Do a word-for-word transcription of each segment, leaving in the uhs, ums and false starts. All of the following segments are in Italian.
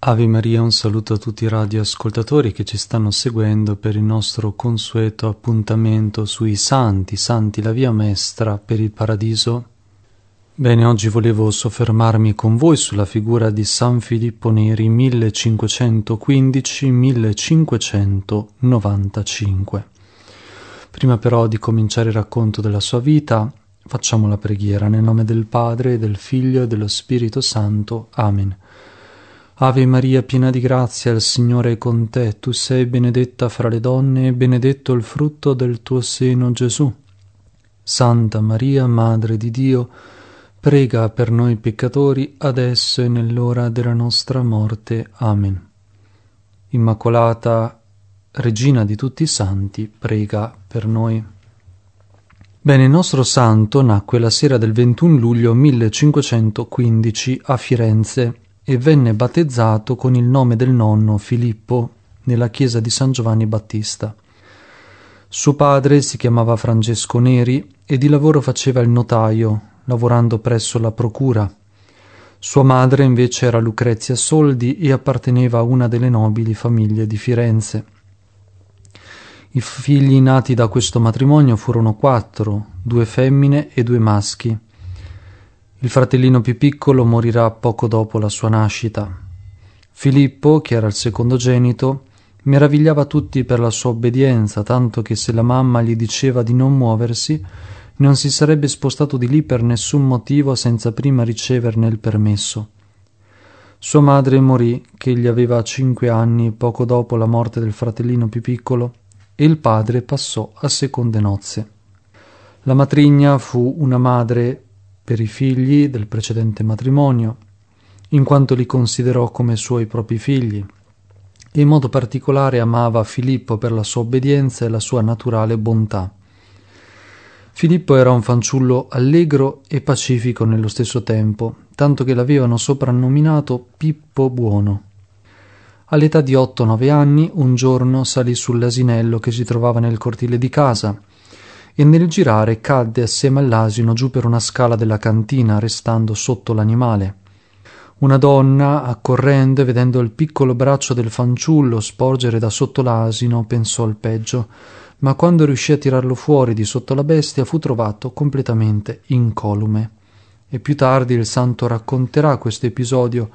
Ave Maria, un saluto a tutti i radioascoltatori che ci stanno seguendo per il nostro consueto appuntamento sui santi, santi la via maestra per il paradiso. Bene, oggi volevo soffermarmi con voi sulla figura di San Filippo Neri millecinquecentoquindici millecinquecentonovantacinque. Prima però di cominciare il racconto della sua vita, facciamo la preghiera nel nome del Padre, del Figlio e dello Spirito Santo. Amen. Ave Maria, piena di grazia, il Signore è con te. Tu sei benedetta fra le donne e benedetto il frutto del tuo seno, Gesù. Santa Maria, Madre di Dio, prega per noi peccatori, adesso e nell'ora della nostra morte. Amen. Immacolata, Regina di tutti i santi, prega per noi. Bene, il nostro santo nacque la sera del ventuno luglio millecinquecentoquindici a Firenze e venne battezzato con il nome del nonno Filippo nella chiesa di San Giovanni Battista. Suo padre si chiamava Francesco Neri e di lavoro faceva il notaio, lavorando presso la procura. Sua madre invece era Lucrezia Soldi e apparteneva a una delle nobili famiglie di Firenze. I figli nati da questo matrimonio furono quattro, due femmine e due maschi. Il fratellino più piccolo morirà poco dopo la sua nascita. Filippo, che era il secondogenito, meravigliava tutti per la sua obbedienza, tanto che se la mamma gli diceva di non muoversi, non si sarebbe spostato di lì per nessun motivo senza prima riceverne il permesso. Sua madre morì, che egli aveva cinque anni poco dopo la morte del fratellino più piccolo, e il padre passò a seconde nozze. La matrigna fu una madre per i figli del precedente matrimonio, in quanto li considerò come suoi propri figli, e in modo particolare amava Filippo per la sua obbedienza e la sua naturale bontà. Filippo era un fanciullo allegro e pacifico nello stesso tempo, tanto che l'avevano soprannominato Pippo Buono. All'età di otto nove anni, un giorno salì sull'asinello che si trovava nel cortile di casa, e nel girare cadde assieme all'asino giù per una scala della cantina, restando sotto l'animale. Una donna, accorrendo e vedendo il piccolo braccio del fanciullo sporgere da sotto l'asino, pensò al peggio, ma quando riuscì a tirarlo fuori di sotto la bestia fu trovato completamente incolume. E più tardi il santo racconterà questo episodio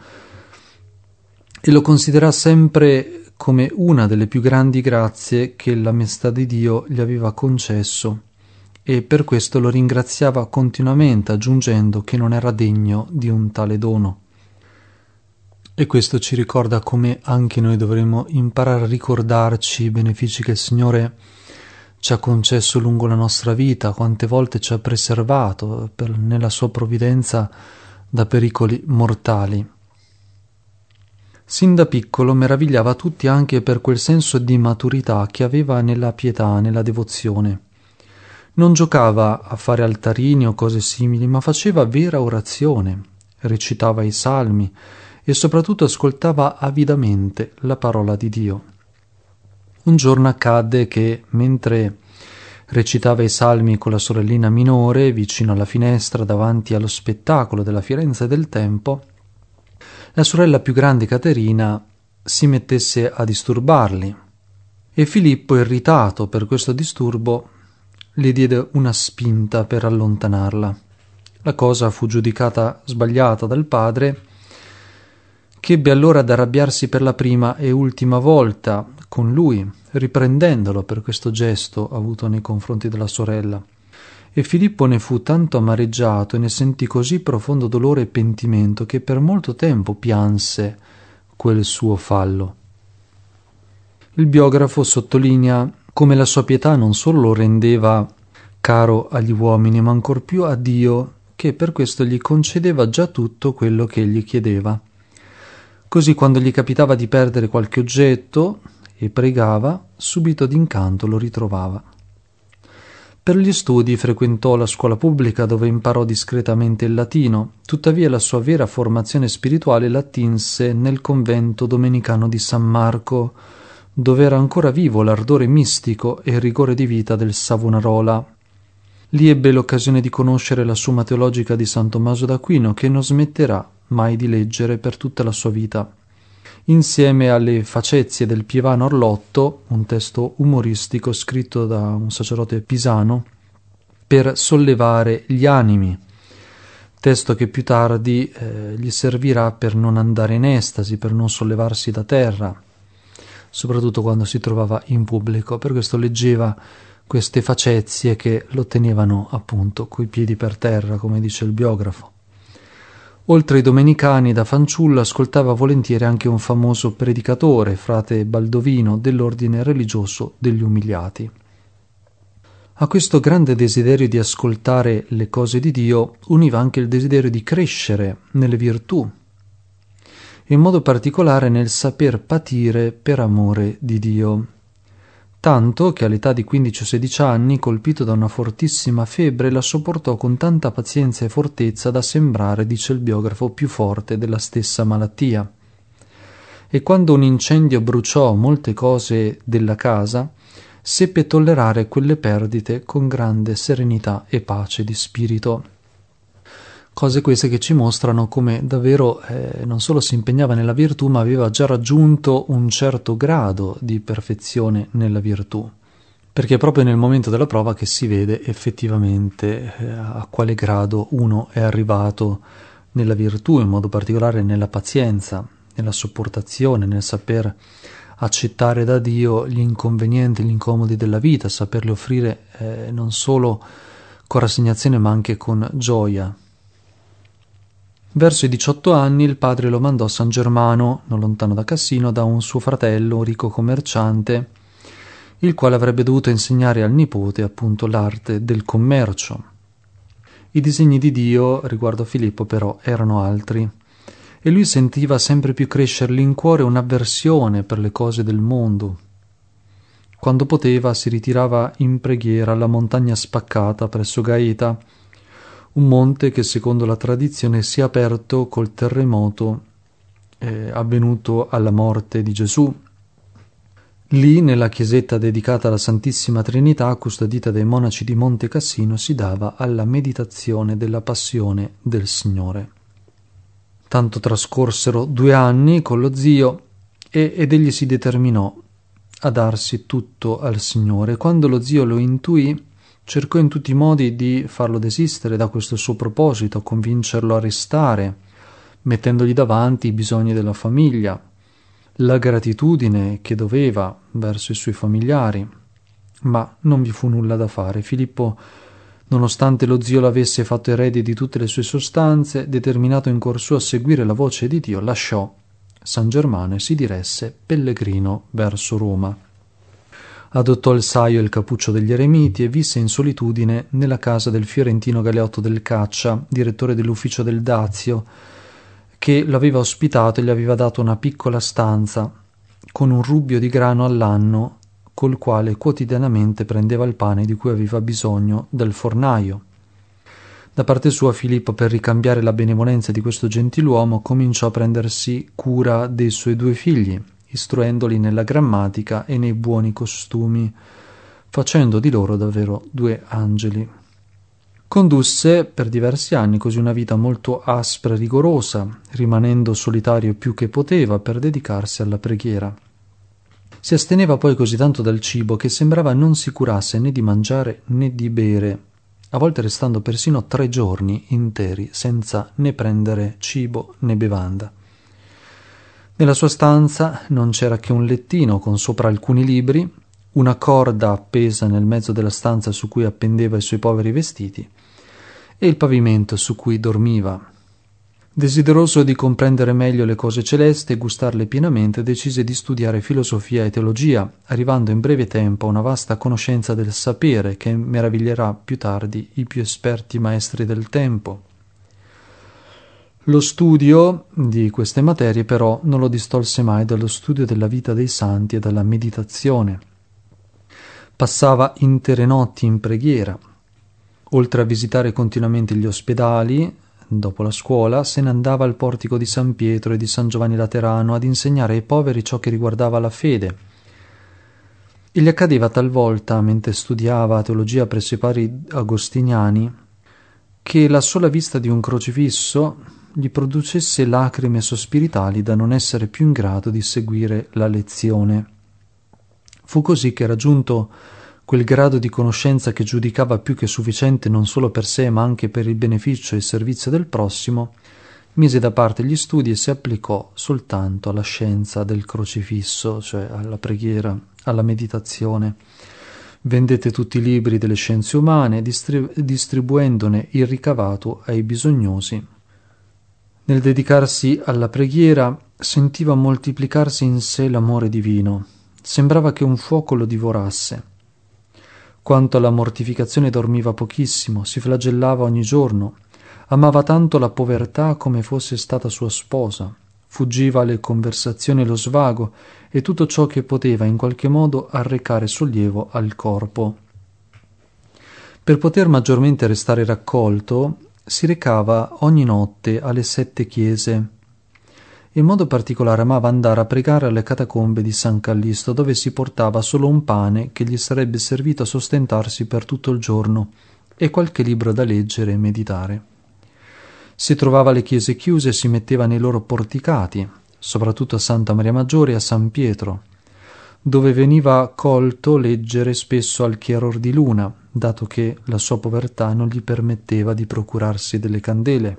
e lo considererà sempre come una delle più grandi grazie che la maestà di Dio gli aveva concesso, e per questo lo ringraziava continuamente, aggiungendo che non era degno di un tale dono. E questo ci ricorda come anche noi dovremmo imparare a ricordarci i benefici che il Signore ci ha concesso lungo la nostra vita, quante volte ci ha preservato per, nella sua provvidenza da pericoli mortali. Sin da piccolo meravigliava tutti anche per quel senso di maturità che aveva nella pietà, nella devozione. Non giocava a fare altarini o cose simili, ma faceva vera orazione, recitava i salmi e soprattutto ascoltava avidamente la parola di Dio. Un giorno accadde che, mentre recitava i salmi con la sorellina minore, vicino alla finestra davanti allo spettacolo della Firenze del tempo, la sorella più grande Caterina si mettesse a disturbarli, e Filippo, irritato per questo disturbo, le diede una spinta per allontanarla. La cosa fu giudicata sbagliata dal padre, che ebbe allora ad arrabbiarsi per la prima e ultima volta con lui, riprendendolo per questo gesto avuto nei confronti della sorella. E Filippo ne fu tanto amareggiato e ne sentì così profondo dolore e pentimento che per molto tempo pianse quel suo fallo. Il biografo sottolinea come la sua pietà non solo lo rendeva caro agli uomini, ma ancor più a Dio, che per questo gli concedeva già tutto quello che egli chiedeva. Così quando gli capitava di perdere qualche oggetto e pregava, subito d'incanto lo ritrovava. Per gli studi frequentò la scuola pubblica dove imparò discretamente il latino, tuttavia la sua vera formazione spirituale la attinse nel convento domenicano di San Marco, dove era ancora vivo l'ardore mistico e il rigore di vita del Savonarola. Lì ebbe l'occasione di conoscere la Summa Teologica di San Tommaso d'Aquino, che non smetterà mai di leggere per tutta la sua vita. insieme alle facezie del Pievano Arlotto, un testo umoristico scritto da un sacerdote pisano per sollevare gli animi, testo che più tardi eh, gli servirà per non andare in estasi, per non sollevarsi da terra, soprattutto quando si trovava in pubblico. Per questo leggeva queste facezie che lo tenevano appunto coi piedi per terra, come dice il biografo. Oltre ai domenicani, da fanciullo ascoltava volentieri anche un famoso predicatore, frate Baldovino, dell'ordine religioso degli Umiliati. A questo grande desiderio di ascoltare le cose di Dio univa anche il desiderio di crescere nelle virtù, in modo particolare nel saper patire per amore di Dio, tanto che all'età di quindici o sedici anni, colpito da una fortissima febbre, la sopportò con tanta pazienza e fortezza da sembrare, dice il biografo, più forte della stessa malattia. E quando un incendio bruciò molte cose della casa, seppe tollerare quelle perdite con grande serenità e pace di spirito. Cose queste che ci mostrano come davvero eh, non solo si impegnava nella virtù, ma aveva già raggiunto un certo grado di perfezione nella virtù, perché è proprio nel momento della prova che si vede effettivamente eh, a quale grado uno è arrivato nella virtù, in modo particolare nella pazienza, nella sopportazione, nel saper accettare da Dio gli inconvenienti, gli incomodi della vita, saperli offrire eh, non solo con rassegnazione ma anche con gioia. Verso i diciotto anni il padre lo mandò a San Germano, non lontano da Cassino, da un suo fratello, un ricco commerciante, il quale avrebbe dovuto insegnare al nipote appunto l'arte del commercio. I disegni di Dio riguardo a Filippo però erano altri, e lui sentiva sempre più crescergli in cuore un'avversione per le cose del mondo. Quando poteva si ritirava in preghiera alla montagna spaccata presso Gaeta, un monte che secondo la tradizione si è aperto col terremoto eh, avvenuto alla morte di Gesù. Lì, nella chiesetta dedicata alla Santissima Trinità, custodita dai monaci di Monte Cassino, si dava alla meditazione della passione del Signore. Tanto trascorsero due anni con lo zio e, ed egli si determinò a darsi tutto al Signore. Quando lo zio lo intuì, cercò in tutti i modi di farlo desistere da questo suo proposito, convincerlo a restare, mettendogli davanti i bisogni della famiglia, la gratitudine che doveva verso i suoi familiari. Ma non vi fu nulla da fare. Filippo, nonostante lo zio l'avesse fatto erede di tutte le sue sostanze, determinato in cuor suo a seguire la voce di Dio, lasciò San Germano e si diresse pellegrino verso Roma. Adottò il saio e il cappuccio degli eremiti e visse in solitudine nella casa del fiorentino Galeotto del Caccia, direttore dell'ufficio del Dazio, che l'aveva ospitato e gli aveva dato una piccola stanza con un rubbio di grano all'anno, col quale quotidianamente prendeva il pane di cui aveva bisogno dal fornaio. Da parte sua Filippo, per ricambiare la benevolenza di questo gentiluomo, cominciò a prendersi cura dei suoi due figli, istruendoli nella grammatica e nei buoni costumi, facendo di loro davvero due angeli. Condusse per diversi anni così una vita molto aspra e rigorosa, rimanendo solitario più che poteva per dedicarsi alla preghiera. Si asteneva poi così tanto dal cibo che sembrava non si curasse né di mangiare né di bere, a volte restando persino tre giorni interi senza né prendere cibo né bevanda. Nella sua stanza non c'era che un lettino con sopra alcuni libri, una corda appesa nel mezzo della stanza su cui appendeva i suoi poveri vestiti e il pavimento su cui dormiva. Desideroso di comprendere meglio le cose celesti e gustarle pienamente, decise di studiare filosofia e teologia, arrivando in breve tempo a una vasta conoscenza del sapere che meraviglierà più tardi i più esperti maestri del tempo. Lo studio di queste materie però non lo distolse mai dallo studio della vita dei santi e dalla meditazione. Passava intere notti in preghiera. Oltre a visitare continuamente gli ospedali, dopo la scuola, se ne andava al portico di San Pietro e di San Giovanni Laterano ad insegnare ai poveri ciò che riguardava la fede. E gli accadeva talvolta, mentre studiava teologia presso i padri agostiniani, che la sola vista di un crocifisso gli producesse lacrime e sospiri tali da non essere più in grado di seguire la lezione. Fu così che, raggiunto quel grado di conoscenza che giudicava più che sufficiente non solo per sé ma anche per il beneficio e il servizio del prossimo, mise da parte gli studi e si applicò soltanto alla scienza del crocifisso, cioè alla preghiera, alla meditazione. Vendette tutti i libri delle scienze umane, distribu- distribuendone il ricavato ai bisognosi. Nel dedicarsi alla preghiera sentiva moltiplicarsi in sé l'amore divino. Sembrava che un fuoco lo divorasse. Quanto alla mortificazione dormiva pochissimo, si flagellava ogni giorno, amava tanto la povertà come fosse stata sua sposa, fuggiva alle conversazioni e lo svago e tutto ciò che poteva in qualche modo arrecare sollievo al corpo. Per poter maggiormente restare raccolto, si recava ogni notte alle sette chiese. In modo particolare amava andare a pregare alle catacombe di San Callisto, dove si portava solo un pane che gli sarebbe servito a sostentarsi per tutto il giorno e qualche libro da leggere e meditare. Si trovava le chiese chiuse e si metteva nei loro porticati, soprattutto a Santa Maria Maggiore e a San Pietro, dove veniva colto leggere spesso al chiaror di luna, dato che la sua povertà non gli permetteva di procurarsi delle candele.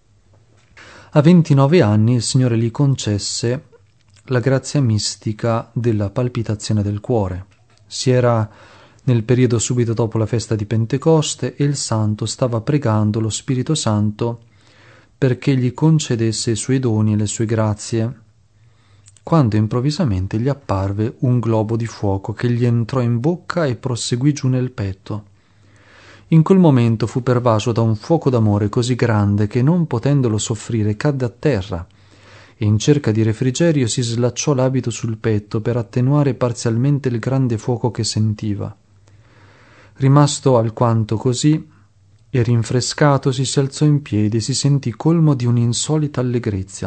A ventinove anni il Signore gli concesse la grazia mistica della palpitazione del cuore. Si era nel periodo subito dopo la festa di Pentecoste e il santo stava pregando lo Spirito Santo perché gli concedesse i suoi doni e le sue grazie, quando improvvisamente gli apparve un globo di fuoco che gli entrò in bocca e proseguì giù nel petto. In quel momento fu pervaso da un fuoco d'amore così grande che, non potendolo soffrire, cadde a terra e in cerca di refrigerio si slacciò l'abito sul petto per attenuare parzialmente il grande fuoco che sentiva. Rimasto alquanto così e rinfrescatosi, si alzò in piedi e si sentì colmo di un'insolita allegrezza.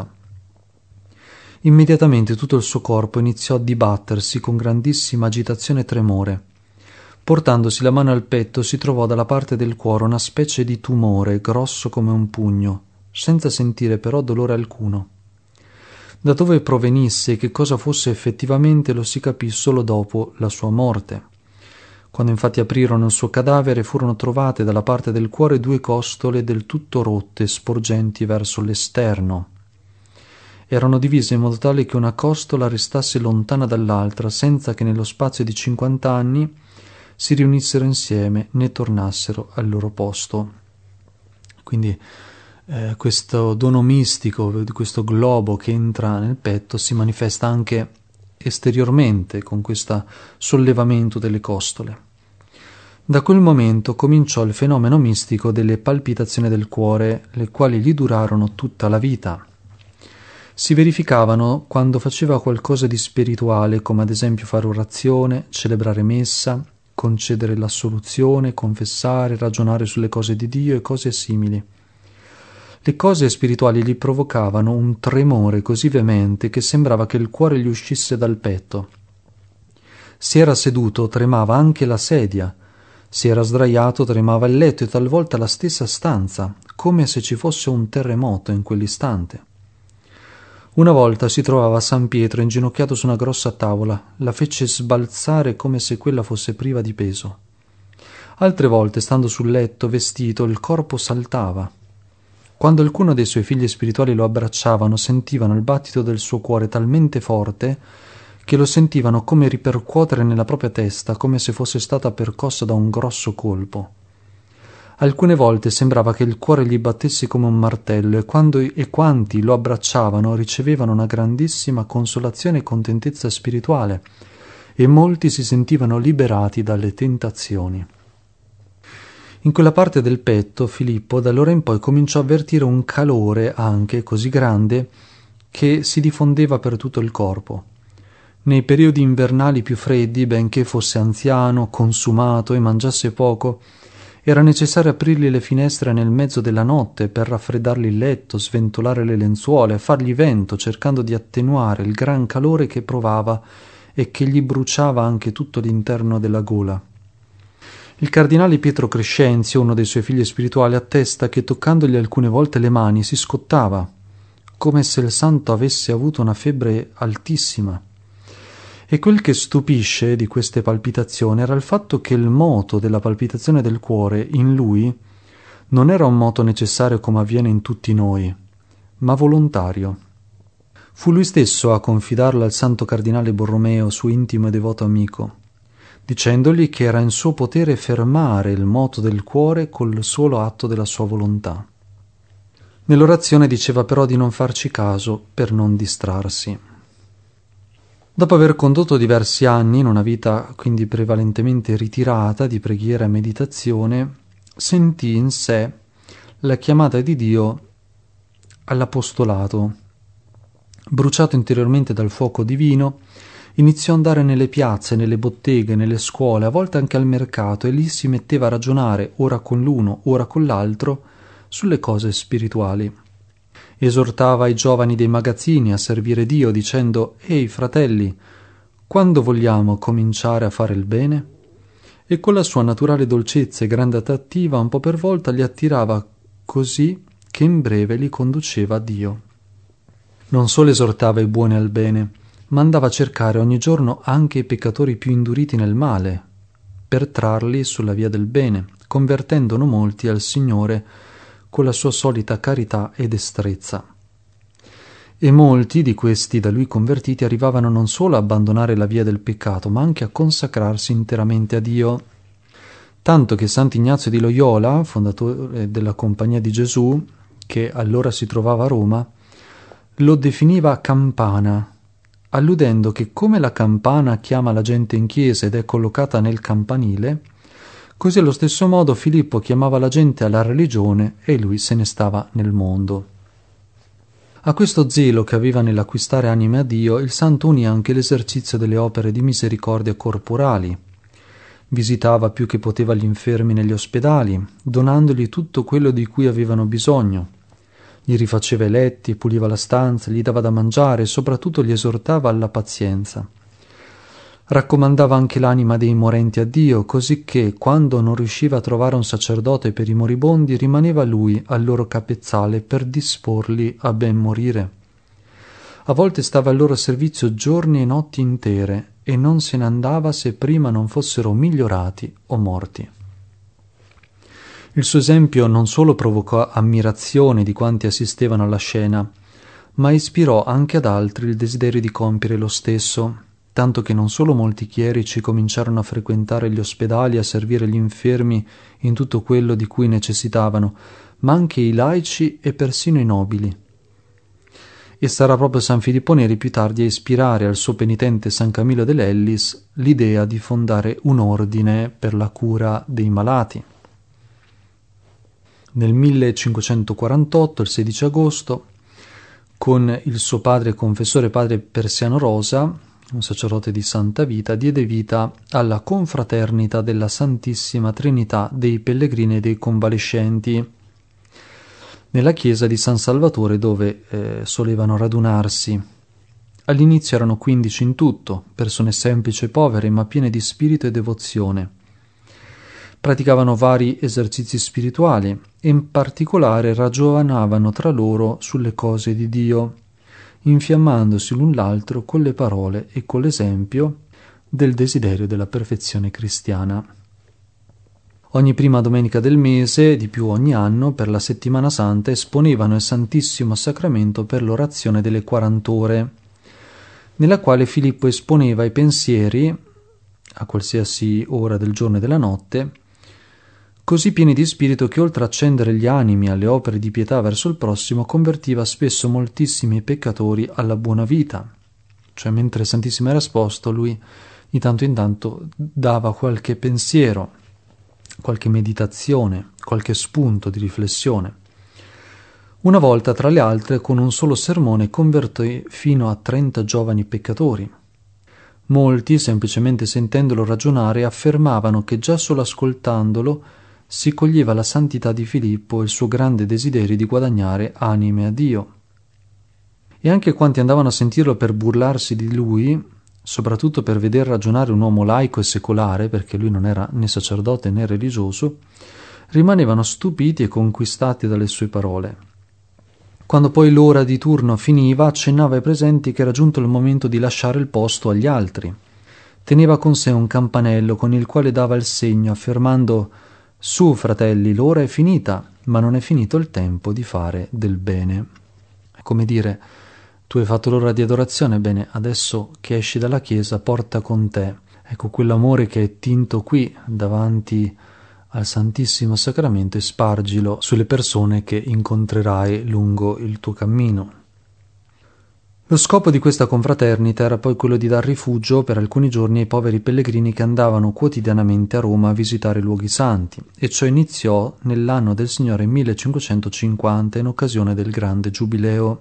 Immediatamente tutto il suo corpo iniziò a dibattersi con grandissima agitazione e tremore. Portandosi la mano al petto si trovò dalla parte del cuore una specie di tumore grosso come un pugno, senza sentire però dolore alcuno. Da dove provenisse e che cosa fosse effettivamente lo si capì solo dopo la sua morte. Quando infatti aprirono il suo cadavere furono trovate dalla parte del cuore due costole del tutto rotte, sporgenti verso l'esterno. Erano divise in modo tale che una costola restasse lontana dall'altra, senza che nello spazio di cinquanta anni si riunissero insieme né tornassero al loro posto. Quindi eh, questo dono mistico, questo globo che entra nel petto, si manifesta anche esteriormente con questo sollevamento delle costole. Da quel momento cominciò il fenomeno mistico delle palpitazioni del cuore, le quali gli durarono tutta la vita. Si verificavano quando faceva qualcosa di spirituale, come ad esempio fare orazione, celebrare messa, concedere l'assoluzione, confessare, ragionare sulle cose di Dio e cose simili. Le cose spirituali gli provocavano un tremore così veemente che sembrava che il cuore gli uscisse dal petto. Se era seduto, tremava anche la sedia. Se era sdraiato, tremava il letto e talvolta la stessa stanza, come se ci fosse un terremoto in quell'istante. Una volta si trovava San Pietro inginocchiato su una grossa tavola, la fece sbalzare come se quella fosse priva di peso. Altre volte, stando sul letto, vestito, il corpo saltava. Quando alcuno dei suoi figli spirituali lo abbracciavano, sentivano il battito del suo cuore talmente forte che lo sentivano come ripercuotere nella propria testa, come se fosse stata percossa da un grosso colpo. Alcune volte sembrava che il cuore gli battesse come un martello e, quando, e quanti lo abbracciavano ricevevano una grandissima consolazione e contentezza spirituale, e molti si sentivano liberati dalle tentazioni. In quella parte del petto Filippo da allora in poi cominciò a avvertire un calore anche così grande che si diffondeva per tutto il corpo. Nei periodi invernali più freddi, benché fosse anziano, consumato e mangiasse poco, era necessario aprirgli le finestre nel mezzo della notte per raffreddargli il letto, sventolare le lenzuola, fargli vento, cercando di attenuare il gran calore che provava e che gli bruciava anche tutto l'interno della gola. Il cardinale Pietro Crescenzio, uno dei suoi figli spirituali, attesta che toccandogli alcune volte le mani si scottava, come se il santo avesse avuto una febbre altissima. E quel che stupisce di queste palpitazioni era il fatto che il moto della palpitazione del cuore in lui non era un moto necessario come avviene in tutti noi, ma volontario. Fu lui stesso a confidarlo al santo cardinale Borromeo, suo intimo e devoto amico, dicendogli che era in suo potere fermare il moto del cuore col solo atto della sua volontà. Nell'orazione diceva però di non farci caso per non distrarsi. Dopo aver condotto diversi anni in una vita quindi prevalentemente ritirata di preghiera e meditazione, sentì in sé la chiamata di Dio all'apostolato. Bruciato interiormente dal fuoco divino, iniziò ad andare nelle piazze, nelle botteghe, nelle scuole, a volte anche al mercato, e lì si metteva a ragionare, ora con l'uno, ora con l'altro, sulle cose spirituali. Esortava i giovani dei magazzini a servire Dio, dicendo: «Ehi, fratelli, quando vogliamo cominciare a fare il bene?» E con la sua naturale dolcezza e grande attrattiva, un po' per volta li attirava così che in breve li conduceva a Dio. Non solo esortava i buoni al bene, ma andava a cercare ogni giorno anche i peccatori più induriti nel male, per trarli sulla via del bene, convertendone molti al Signore con la sua solita carità e destrezza. E molti di questi da lui convertiti arrivavano non solo a abbandonare la via del peccato, ma anche a consacrarsi interamente a Dio, tanto che Sant'Ignazio di Loyola, fondatore della Compagnia di Gesù, che allora si trovava a Roma, lo definiva campana, alludendo che come la campana chiama la gente in chiesa ed è collocata nel campanile, così allo stesso modo Filippo chiamava la gente alla religione e lui se ne stava nel mondo. A questo zelo che aveva nell'acquistare anime a Dio, il santo unì anche l'esercizio delle opere di misericordia corporali. Visitava più che poteva gli infermi negli ospedali, donandogli tutto quello di cui avevano bisogno. Gli rifaceva i letti, puliva la stanza, gli dava da mangiare e soprattutto li esortava alla pazienza. Raccomandava anche l'anima dei morenti a Dio, così che, quando non riusciva a trovare un sacerdote per i moribondi, rimaneva lui al loro capezzale per disporli a ben morire. A volte stava al loro servizio giorni e notti intere e non se ne andava se prima non fossero migliorati o morti. Il suo esempio non solo provocò ammirazione di quanti assistevano alla scena, ma ispirò anche ad altri il desiderio di compiere lo stesso, tanto che non solo molti chierici cominciarono a frequentare gli ospedali e a servire gli infermi in tutto quello di cui necessitavano, ma anche i laici e persino i nobili. E sarà proprio San Filippo Neri più tardi a ispirare al suo penitente San Camillo dell'Ellis l'idea di fondare un ordine per la cura dei malati. Nel millecinquecentoquarantotto, il sedici agosto, con il suo padre confessore padre Persiano Rosa, un sacerdote di santa vita, diede vita alla confraternita della Santissima Trinità dei pellegrini e dei convalescenti nella chiesa di San Salvatore, dove eh, solevano radunarsi. All'inizio erano quindici in tutto, persone semplici e povere, ma piene di spirito e devozione. Praticavano vari esercizi spirituali e in particolare ragionavano tra loro sulle cose di Dio, infiammandosi l'un l'altro con le parole e con l'esempio del desiderio della perfezione cristiana. Ogni prima domenica del mese, di più ogni anno, per la settimana santa, esponevano il Santissimo Sacramento per l'orazione delle quarant'ore, nella quale Filippo esponeva i pensieri, a qualsiasi ora del giorno e della notte, così pieni di spirito che oltre a accendere gli animi alle opere di pietà verso il prossimo, convertiva spesso moltissimi peccatori alla buona vita. Cioè, mentre il Santissimo era esposto, lui di tanto in tanto dava qualche pensiero, qualche meditazione, qualche spunto di riflessione. Una volta, tra le altre, con un solo sermone convertì fino a trenta giovani peccatori. Molti, semplicemente sentendolo ragionare, affermavano che già solo ascoltandolo si coglieva la santità di Filippo e il suo grande desiderio di guadagnare anime a Dio. E anche quanti andavano a sentirlo per burlarsi di lui, soprattutto per veder ragionare un uomo laico e secolare, perché lui non era né sacerdote né religioso, rimanevano stupiti e conquistati dalle sue parole. Quando poi l'ora di turno finiva, accennava ai presenti che era giunto il momento di lasciare il posto agli altri. Teneva con sé un campanello con il quale dava il segno, affermando: «Su, fratelli, l'ora è finita, ma non è finito il tempo di fare del bene». È come dire: tu hai fatto l'ora di adorazione, bene, adesso che esci dalla chiesa, porta con te, ecco, quell'amore che è tinto qui davanti al Santissimo Sacramento, e spargilo sulle persone che incontrerai lungo il tuo cammino. Lo scopo di questa confraternita era poi quello di dar rifugio per alcuni giorni ai poveri pellegrini che andavano quotidianamente a Roma a visitare i luoghi santi, e ciò iniziò nell'anno del Signore millecinquecentocinquanta, in occasione del grande giubileo.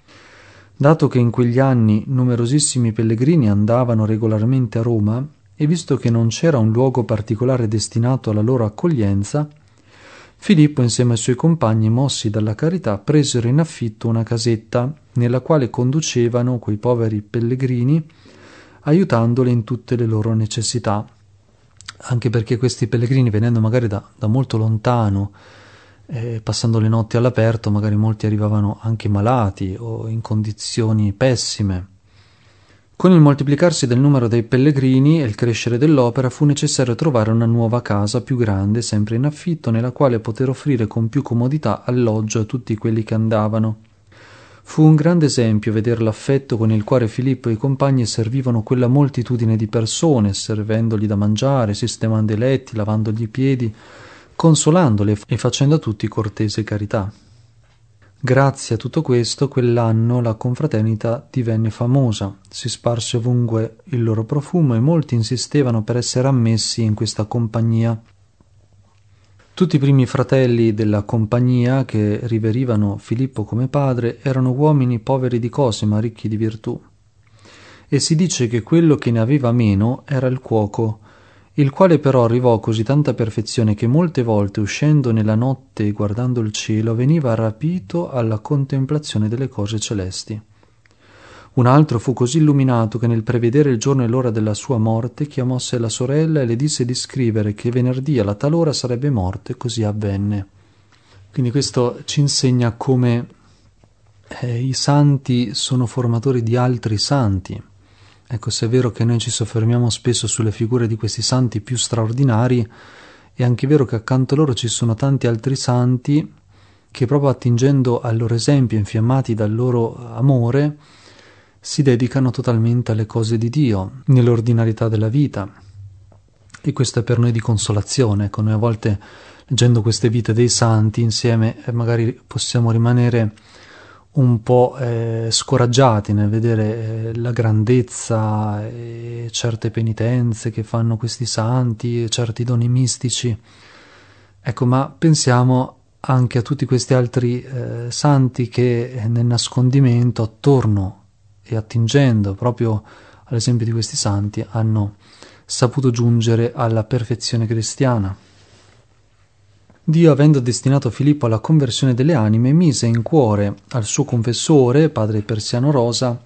Dato che in quegli anni numerosissimi pellegrini andavano regolarmente a Roma, e visto che non c'era un luogo particolare destinato alla loro accoglienza, Filippo insieme ai suoi compagni, mossi dalla carità, presero in affitto una casetta nella quale conducevano quei poveri pellegrini, aiutandoli in tutte le loro necessità, anche perché questi pellegrini, venendo magari da, da molto lontano, eh, passando le notti all'aperto, magari molti arrivavano anche malati o in condizioni pessime. Con il moltiplicarsi del numero dei pellegrini e il crescere dell'opera fu necessario trovare una nuova casa più grande, sempre in affitto, nella quale poter offrire con più comodità alloggio a tutti quelli che andavano. Fu un grande esempio veder l'affetto con il quale Filippo e i compagni servivano quella moltitudine di persone, servendogli da mangiare, sistemando i letti, lavandogli i piedi, consolandoli e facendo a tutti cortese carità. Grazie a tutto questo, quell'anno la confraternita divenne famosa, si sparse ovunque il loro profumo e molti insistevano per essere ammessi in questa compagnia. Tutti i primi fratelli della compagnia, che riverivano Filippo come padre, erano uomini poveri di cose ma ricchi di virtù. E si dice che quello che ne aveva meno era il cuoco, il quale però arrivò a così tanta perfezione che molte volte, uscendo nella notte e guardando il cielo, veniva rapito alla contemplazione delle cose celesti. Un altro fu così illuminato che nel prevedere il giorno e l'ora della sua morte chiamò a sé la sorella e le disse di scrivere che venerdì alla tal ora sarebbe morto, e così avvenne. Quindi questo ci insegna come eh, i santi sono formatori di altri santi. Ecco, se è vero che noi ci soffermiamo spesso sulle figure di questi santi più straordinari, è anche vero che accanto a loro ci sono tanti altri santi che, proprio attingendo al loro esempio, infiammati dal loro amore, si dedicano totalmente alle cose di Dio, nell'ordinarietà della vita. E questo è per noi di consolazione. Ecco, noi a volte, leggendo queste vite dei santi insieme, magari possiamo rimanere un po' eh, scoraggiati nel vedere eh, la grandezza e certe penitenze che fanno questi santi e certi doni mistici. Ecco, ma pensiamo anche a tutti questi altri eh, santi che eh, nel nascondimento, attorno e attingendo proprio all'esempio di questi santi, hanno saputo giungere alla perfezione cristiana. Dio, avendo destinato Filippo alla conversione delle anime, mise in cuore al suo confessore, padre Persiano Rosa,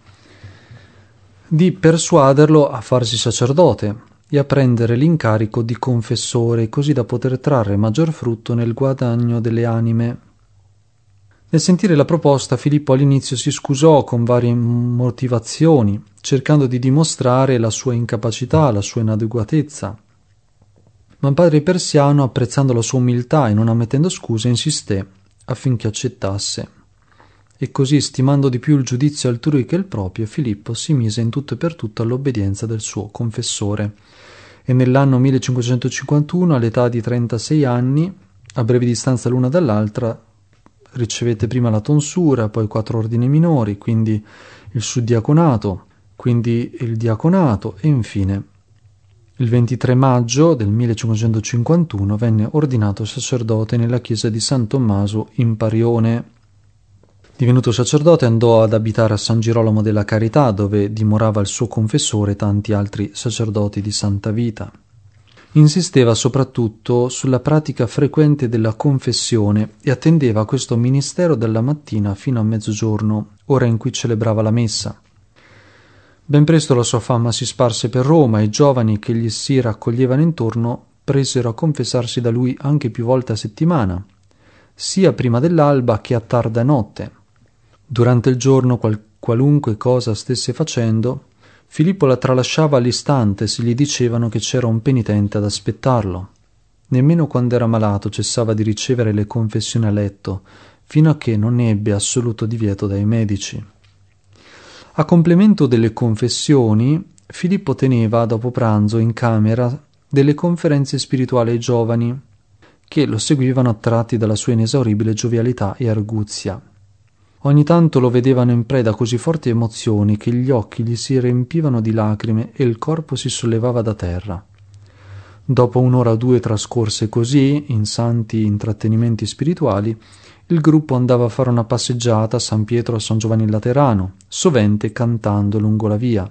di persuaderlo a farsi sacerdote e a prendere l'incarico di confessore, così da poter trarre maggior frutto nel guadagno delle anime. Nel sentire la proposta, Filippo all'inizio si scusò con varie motivazioni, cercando di dimostrare la sua incapacità, la sua inadeguatezza. Ma padre Persiano, apprezzando la sua umiltà e non ammettendo scuse, insisté affinché accettasse. E così, stimando di più il giudizio altrui che il proprio, Filippo si mise in tutto e per tutto all'obbedienza del suo confessore. E nell'anno millecinquecentocinquantuno, all'età di trentasei anni, a breve distanza l'una dall'altra, ricevette prima la tonsura, poi quattro ordini minori, quindi il suddiaconato, quindi il diaconato e infine il ventitré maggio del millecinquecentocinquantuno venne ordinato sacerdote nella chiesa di San Tommaso in Parione. Divenuto sacerdote, andò ad abitare a San Girolamo della Carità, dove dimorava il suo confessore e tanti altri sacerdoti di santa vita. Insisteva soprattutto sulla pratica frequente della confessione e attendeva a questo ministero dalla mattina fino a mezzogiorno, ora in cui celebrava la messa. Ben presto la sua fama si sparse per Roma e i giovani che gli si raccoglievano intorno presero a confessarsi da lui anche più volte a settimana, sia prima dell'alba che a tarda notte. Durante il giorno, qual- qualunque cosa stesse facendo, Filippo la tralasciava all'istante se gli dicevano che c'era un penitente ad aspettarlo. Nemmeno quando era malato cessava di ricevere le confessioni a letto, fino a che non ebbe assoluto divieto dai medici. A complemento delle confessioni, Filippo teneva dopo pranzo in camera delle conferenze spirituali ai giovani, che lo seguivano attratti dalla sua inesauribile giovialità e arguzia. Ogni tanto lo vedevano in preda a così forti emozioni che gli occhi gli si riempivano di lacrime e il corpo si sollevava da terra. Dopo un'ora o due trascorse così, in santi intrattenimenti spirituali, il gruppo andava a fare una passeggiata a San Pietro o a San Giovanni in Laterano, sovente cantando lungo la via.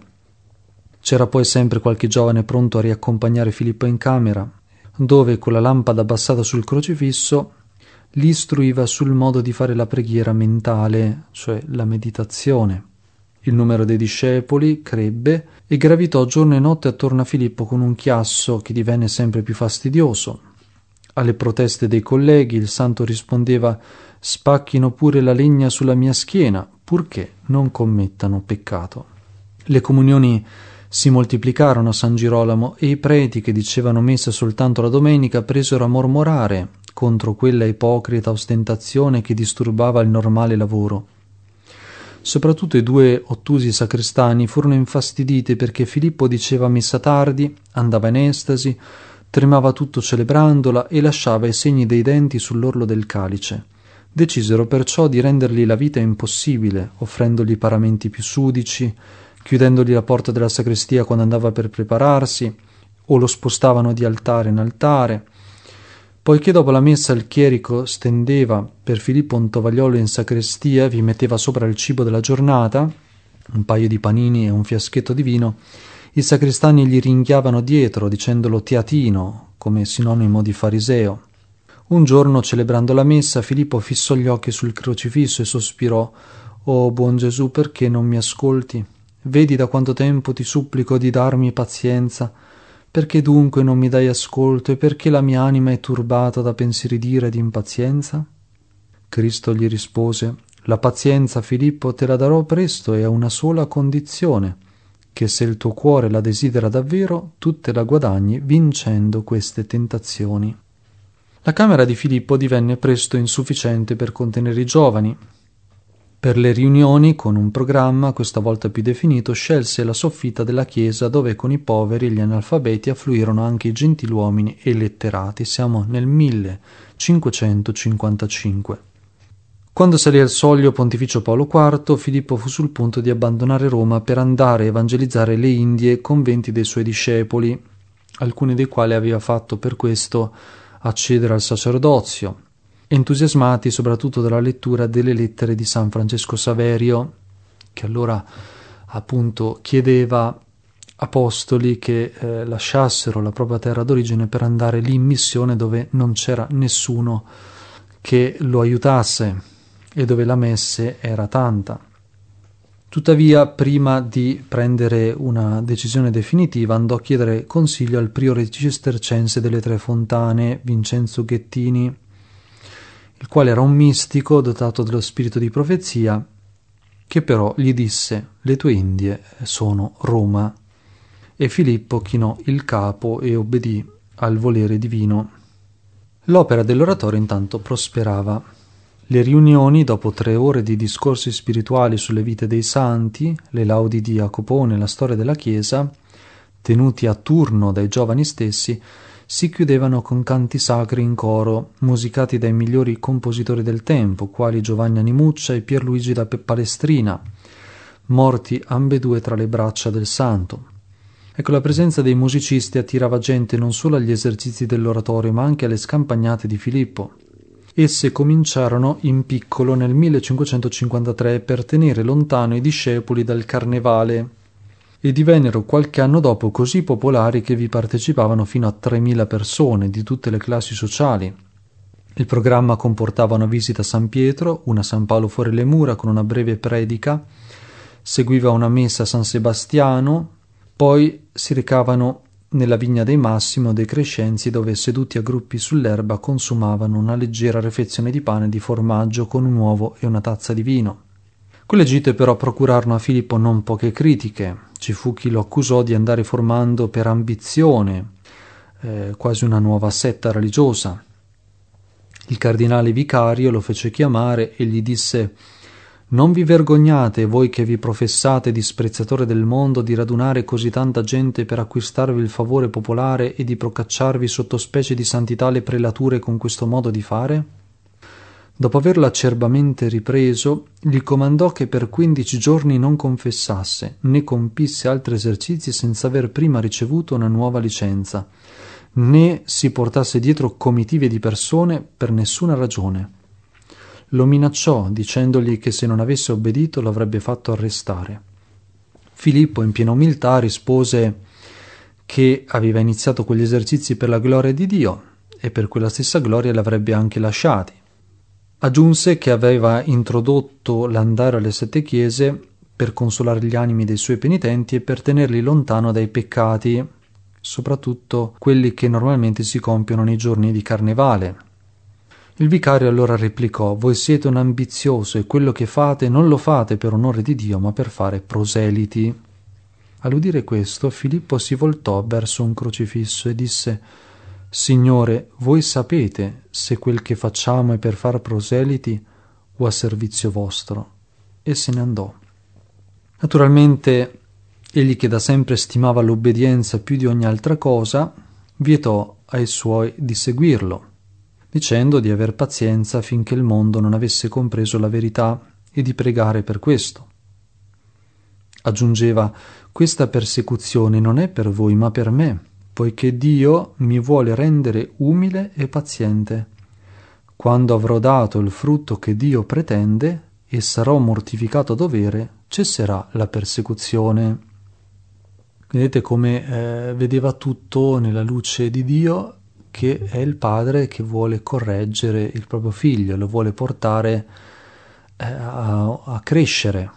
C'era poi sempre qualche giovane pronto a riaccompagnare Filippo in camera, dove con la lampada abbassata sul crocifisso li istruiva sul modo di fare la preghiera mentale, cioè la meditazione. Il numero dei discepoli crebbe e gravitò giorno e notte attorno a Filippo con un chiasso che divenne sempre più fastidioso. Alle proteste dei colleghi il santo rispondeva: «Spacchino pure la legna sulla mia schiena, purché non commettano peccato». Le comunioni si moltiplicarono a San Girolamo e i preti che dicevano messa soltanto la domenica presero a mormorare contro quella ipocrita ostentazione che disturbava il normale lavoro. Soprattutto i due ottusi sacrestani furono infastiditi perché Filippo diceva messa tardi, andava in estasi, tremava tutto celebrandola e lasciava i segni dei denti sull'orlo del calice. Decisero perciò di rendergli la vita impossibile, offrendogli paramenti più sudici, chiudendogli la porta della sacrestia quando andava per prepararsi, o lo spostavano di altare in altare. Poiché dopo la messa il chierico stendeva per Filippo un tovagliolo in sacrestia, vi metteva sopra il cibo della giornata, un paio di panini e un fiaschetto di vino, i sacrestani gli ringhiavano dietro, dicendolo teatino, come sinonimo di fariseo. Un giorno, celebrando la messa, Filippo fissò gli occhi sul crocifisso e sospirò: «Oh, buon Gesù, perché non mi ascolti? Vedi da quanto tempo ti supplico di darmi pazienza. Perché dunque non mi dai ascolto e perché la mia anima è turbata da pensieri d'ira e di impazienza?» Cristo gli rispose: «La pazienza, Filippo, te la darò presto e a una sola condizione, che se il tuo cuore la desidera davvero, tu te la guadagni vincendo queste tentazioni». La camera di Filippo divenne presto insufficiente per contenere i giovani. Per le riunioni, con un programma questa volta più definito, scelse la soffitta della chiesa, dove con i poveri e gli analfabeti affluirono anche i gentiluomini e i letterati. Siamo nel millecinquecentocinquantacinque. Quando salì al Soglio Pontificio Paolo quarto, Filippo fu sul punto di abbandonare Roma per andare a evangelizzare le Indie con venti dei suoi discepoli, alcuni dei quali aveva fatto per questo accedere al sacerdozio, entusiasmati soprattutto dalla lettura delle lettere di San Francesco Saverio, che allora appunto chiedeva apostoli che eh, lasciassero la propria terra d'origine per andare lì in missione dove non c'era nessuno che lo aiutasse e dove la messe era tanta. Tuttavia, prima di prendere una decisione definitiva, andò a chiedere consiglio al priore cistercense delle Tre Fontane, Vincenzo Ghettini, il quale era un mistico dotato dello spirito di profezia, che però gli disse: «Le tue Indie sono Roma». E Filippo chinò il capo e obbedì al volere divino. L'opera dell'oratorio intanto prosperava. Le riunioni, dopo tre ore di discorsi spirituali sulle vite dei santi, le laudi di Jacopone e la storia della Chiesa, tenuti a turno dai giovani stessi, si chiudevano con canti sacri in coro, musicati dai migliori compositori del tempo, quali Giovanni Animuccia e Pierluigi da Palestrina, morti ambedue tra le braccia del santo. Ecco, la presenza dei musicisti attirava gente non solo agli esercizi dell'oratorio, ma anche alle scampagnate di Filippo. Esse cominciarono in piccolo nel millecinquecentocinquantatré per tenere lontano i discepoli dal carnevale e divennero qualche anno dopo così popolari che vi partecipavano fino a tremila persone di tutte le classi sociali. Il programma comportava una visita a San Pietro, una a San Paolo fuori le mura con una breve predica, seguiva una messa a San Sebastiano, poi si recavano nella vigna dei Massimo dei Crescenzi, dove seduti a gruppi sull'erba consumavano una leggera refezione di pane e di formaggio con un uovo e una tazza di vino. Quelle gite però procurarono a Filippo non poche critiche. Ci fu chi lo accusò di andare formando per ambizione eh, quasi una nuova setta religiosa. Il cardinale vicario lo fece chiamare e gli disse: «Non vi vergognate, voi che vi professate disprezzatore del mondo, di radunare così tanta gente per acquistarvi il favore popolare e di procacciarvi sotto specie di santità le prelature con questo modo di fare?» Dopo averlo acerbamente ripreso, gli comandò che per quindici giorni non confessasse, né compisse altri esercizi senza aver prima ricevuto una nuova licenza, né si portasse dietro comitive di persone per nessuna ragione. Lo minacciò, dicendogli che se non avesse obbedito lo avrebbe fatto arrestare. Filippo, in piena umiltà, rispose che aveva iniziato quegli esercizi per la gloria di Dio e per quella stessa gloria li avrebbe anche lasciati. Aggiunse che aveva introdotto l'andare alle sette chiese per consolare gli animi dei suoi penitenti e per tenerli lontano dai peccati, soprattutto quelli che normalmente si compiono nei giorni di carnevale. Il vicario allora replicò: «Voi siete un ambizioso e quello che fate non lo fate per onore di Dio, ma per fare proseliti». All'udire questo, Filippo si voltò verso un crocifisso e disse: «Signore, voi sapete se quel che facciamo è per far proseliti o a servizio vostro». E se ne andò. Naturalmente, egli, che da sempre stimava l'obbedienza più di ogni altra cosa, vietò ai suoi di seguirlo, dicendo di aver pazienza finché il mondo non avesse compreso la verità e di pregare per questo. Aggiungeva: «Questa persecuzione non è per voi, ma per me, poiché Dio mi vuole rendere umile e paziente. Quando avrò dato il frutto che Dio pretende e sarò mortificato a dovere, cesserà la persecuzione». Vedete come eh, vedeva tutto nella luce di Dio, che è il padre che vuole correggere il proprio figlio, lo vuole portare eh, a, a crescere.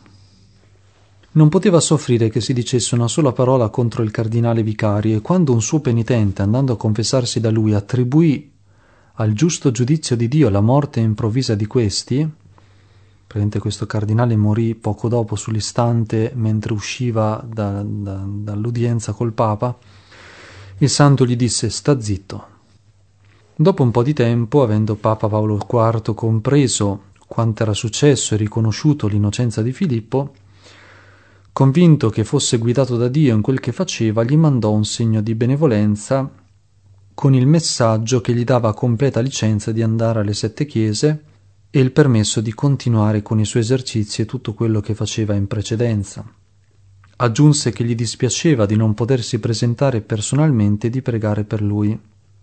Non poteva soffrire che si dicesse una sola parola contro il cardinale vicario, e quando un suo penitente, andando a confessarsi da lui, attribuì al giusto giudizio di Dio la morte improvvisa di questi, praticamente questo cardinale morì poco dopo, sull'istante, mentre usciva da, da, dall'udienza col Papa, il santo gli disse: «Sta zitto». Dopo un po' di tempo, avendo Papa Paolo quarto compreso quanto era successo e riconosciuto l'innocenza di Filippo, convinto che fosse guidato da Dio in quel che faceva, gli mandò un segno di benevolenza con il messaggio che gli dava completa licenza di andare alle sette chiese e il permesso di continuare con i suoi esercizi e tutto quello che faceva in precedenza. Aggiunse che gli dispiaceva di non potersi presentare personalmente e di pregare per lui.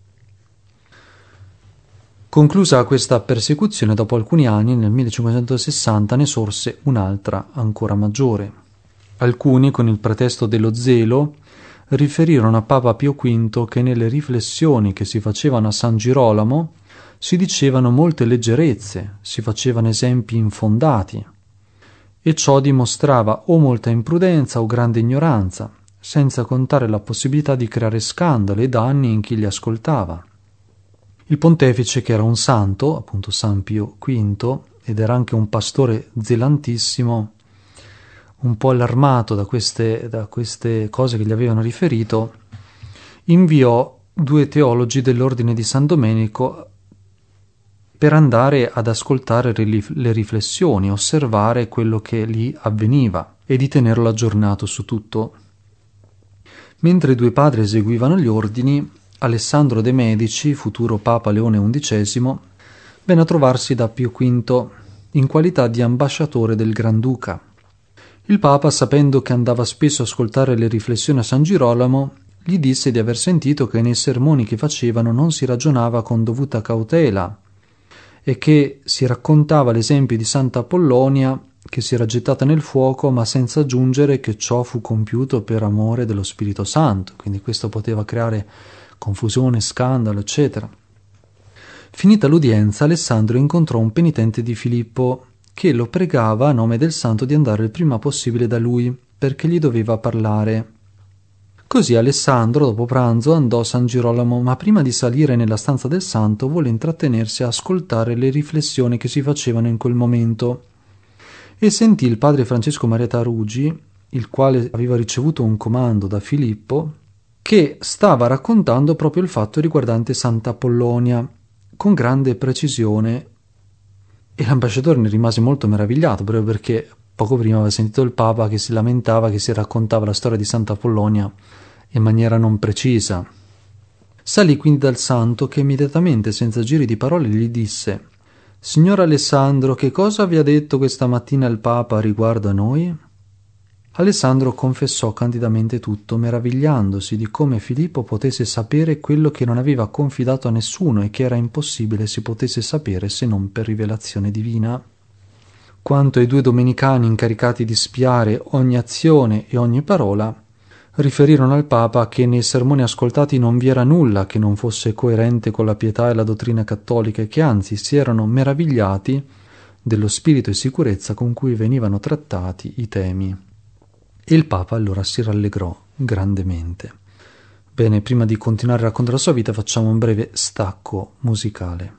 Conclusa questa persecuzione, dopo alcuni anni, nel millecinquecentosessanta, ne sorse un'altra ancora maggiore. Alcuni, con il pretesto dello zelo, riferirono a Papa Pio quinto che nelle riflessioni che si facevano a San Girolamo si dicevano molte leggerezze, si facevano esempi infondati, e ciò dimostrava o molta imprudenza o grande ignoranza, senza contare la possibilità di creare scandalo e danni in chi li ascoltava. Il pontefice, che era un santo, appunto San Pio quinto, ed era anche un pastore zelantissimo, un po' allarmato da queste, da queste cose che gli avevano riferito, inviò due teologi dell'ordine di San Domenico per andare ad ascoltare le riflessioni, osservare quello che lì avveniva e di tenerlo aggiornato su tutto. Mentre i due padri eseguivano gli ordini, Alessandro de' Medici, futuro Papa Leone undicesimo, venne a trovarsi da Pio quinto in qualità di ambasciatore del Granduca. Il Papa, sapendo che andava spesso a ascoltare le riflessioni a San Girolamo, gli disse di aver sentito che nei sermoni che facevano non si ragionava con dovuta cautela e che si raccontava l'esempio di Santa Apollonia che si era gettata nel fuoco, ma senza aggiungere che ciò fu compiuto per amore dello Spirito Santo, quindi questo poteva creare confusione, scandalo, eccetera. Finita l'udienza, Alessandro incontrò un penitente di Filippo che lo pregava a nome del santo di andare il prima possibile da lui, perché gli doveva parlare. Così Alessandro, dopo pranzo, andò a San Girolamo, ma prima di salire nella stanza del santo volle intrattenersi a ascoltare le riflessioni che si facevano in quel momento, e sentì il padre Francesco Maria Tarugi, il quale aveva ricevuto un comando da Filippo, che stava raccontando proprio il fatto riguardante Santa Apollonia, con grande precisione, e l'ambasciatore ne rimase molto meravigliato, proprio perché poco prima aveva sentito il Papa che si lamentava che si raccontava la storia di Santa Apollonia in maniera non precisa. Salì quindi dal santo, che immediatamente, senza giri di parole, gli disse: «Signor Alessandro, che cosa vi ha detto questa mattina il Papa riguardo a noi?» Alessandro confessò candidamente tutto, meravigliandosi di come Filippo potesse sapere quello che non aveva confidato a nessuno e che era impossibile si potesse sapere se non per rivelazione divina. Quanto ai due domenicani incaricati di spiare ogni azione e ogni parola, riferirono al Papa che nei sermoni ascoltati non vi era nulla che non fosse coerente con la pietà e la dottrina cattolica, e che anzi si erano meravigliati dello spirito e sicurezza con cui venivano trattati i temi. E il Papa allora si rallegrò grandemente. Bene, prima di continuare a raccontare la sua vita facciamo un breve stacco musicale.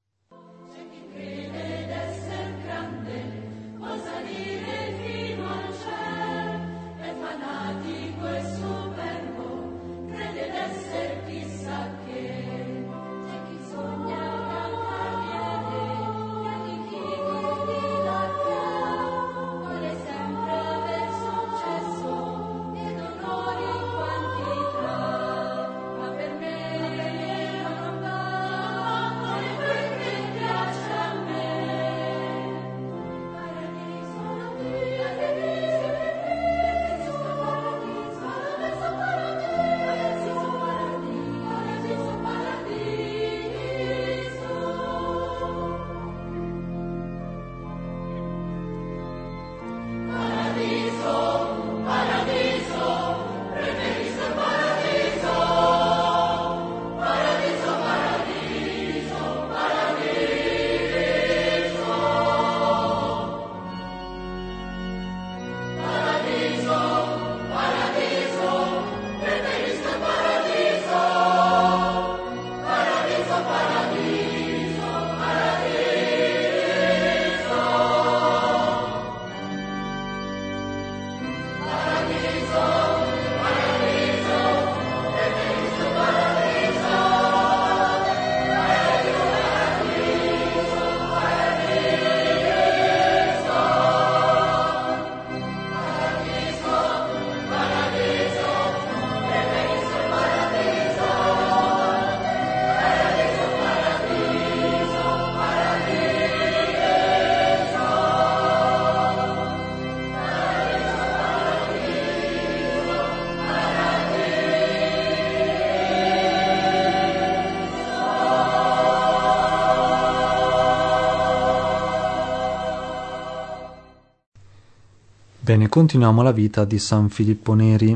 Bene, continuiamo la vita di San Filippo Neri.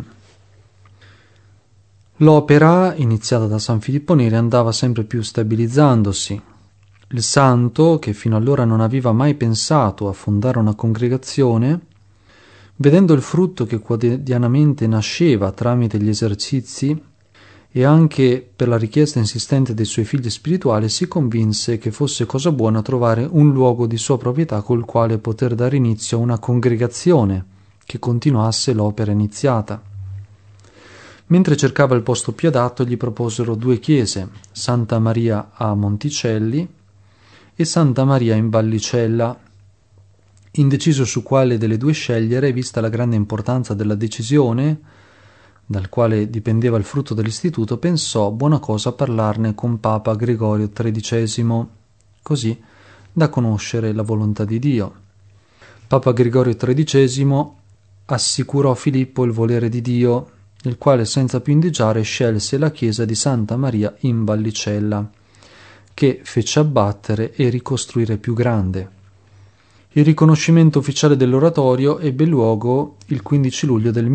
L'opera, iniziata da San Filippo Neri, andava sempre più stabilizzandosi. Il santo, che fino allora non aveva mai pensato a fondare una congregazione, vedendo il frutto che quotidianamente nasceva tramite gli esercizi e anche per la richiesta insistente dei suoi figli spirituali, si convinse che fosse cosa buona trovare un luogo di sua proprietà col quale poter dare inizio a una congregazione che continuasse l'opera iniziata. Mentre cercava il posto più adatto, gli proposero due chiese, Santa Maria a Monticelli e Santa Maria in Vallicella. Indeciso su quale delle due scegliere, vista la grande importanza della decisione, dal quale dipendeva il frutto dell'istituto, pensò buona cosa parlarne con Papa Gregorio tredicesimo, così da conoscere la volontà di Dio. Papa Gregorio tredicesimo assicurò a Filippo il volere di Dio, il quale senza più indugiare scelse la chiesa di Santa Maria in Vallicella, che fece abbattere e ricostruire più grande. Il riconoscimento ufficiale dell'oratorio ebbe luogo il quindici luglio del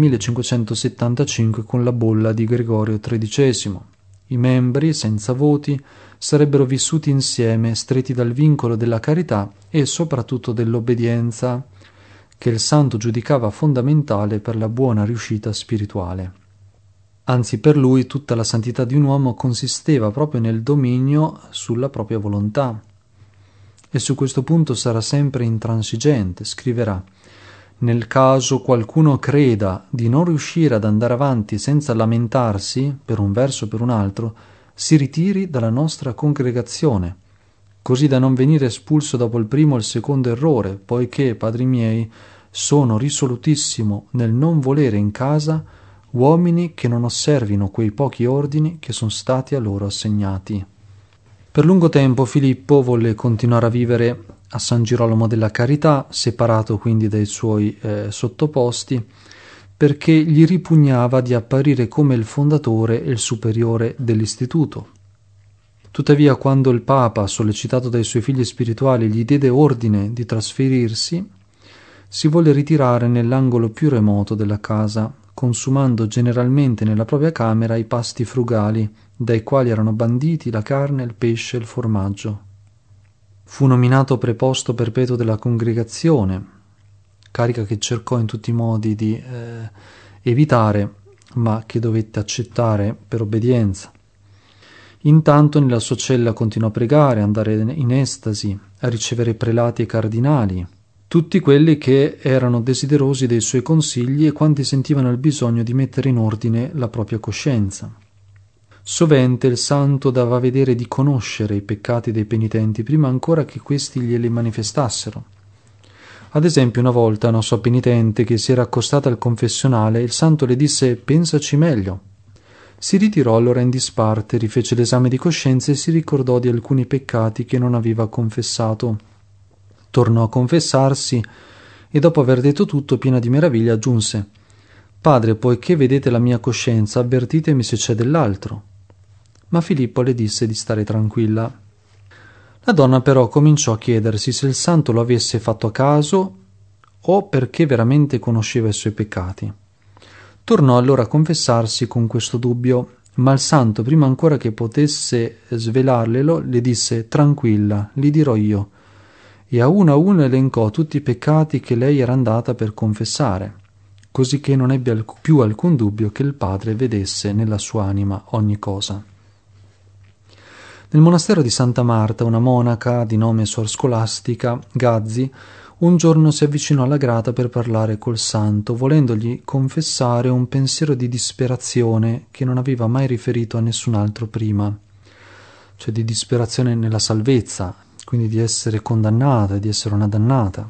millecinquecentosettantacinque con la bolla di Gregorio tredicesimo. I membri, senza voti, sarebbero vissuti insieme, stretti dal vincolo della carità e soprattutto dell'obbedienza, che il santo giudicava fondamentale per la buona riuscita spirituale. Anzi, per lui tutta la santità di un uomo consisteva proprio nel dominio sulla propria volontà. E su questo punto sarà sempre intransigente. Scriverà: nel caso qualcuno creda di non riuscire ad andare avanti senza lamentarsi per un verso o per un altro, si ritiri dalla nostra congregazione, così da non venire espulso dopo il primo o il secondo errore, poiché, padri miei, sono risolutissimo nel non volere in casa uomini che non osservino quei pochi ordini che sono stati a loro assegnati. Per lungo tempo Filippo volle continuare a vivere a San Girolamo della Carità, separato quindi dai suoi eh, sottoposti, perché gli ripugnava di apparire come il fondatore e il superiore dell'istituto. Tuttavia, quando il Papa, sollecitato dai suoi figli spirituali, gli diede ordine di trasferirsi, si volle ritirare nell'angolo più remoto della casa, consumando generalmente nella propria camera i pasti frugali, dai quali erano banditi la carne, il pesce e il formaggio. Fu nominato preposto perpetuo della congregazione, carica che cercò in tutti i modi di eh, evitare, ma che dovette accettare per obbedienza. Intanto nella sua cella continuò a pregare, a andare in estasi, a ricevere prelati e cardinali, tutti quelli che erano desiderosi dei suoi consigli e quanti sentivano il bisogno di mettere in ordine la propria coscienza. Sovente il santo dava a vedere di conoscere i peccati dei penitenti prima ancora che questi glieli manifestassero. Ad esempio, una volta a una sua penitente che si era accostata al confessionale, il santo le disse: «Pensaci meglio». Si ritirò allora in disparte, rifece l'esame di coscienza e si ricordò di alcuni peccati che non aveva confessato. Tornò a confessarsi e dopo aver detto tutto, piena di meraviglia, aggiunse: «Padre, poiché vedete la mia coscienza, avvertitemi se c'è dell'altro». Ma Filippo le disse di stare tranquilla. La donna però cominciò a chiedersi se il santo lo avesse fatto a caso o perché veramente conosceva i suoi peccati. Tornò allora a confessarsi con questo dubbio, ma il santo, prima ancora che potesse svelarglielo, le disse: «Tranquilla, li dirò io». E a uno a uno elencò tutti i peccati che lei era andata per confessare, così che non ebbe più alcun dubbio che il padre vedesse nella sua anima ogni cosa. Nel monastero di Santa Marta, una monaca di nome Suor Scolastica Gazzi un giorno si avvicinò alla grata per parlare col santo, volendogli confessare un pensiero di disperazione che non aveva mai riferito a nessun altro prima, cioè di disperazione nella salvezza, quindi di essere condannata, di essere una dannata.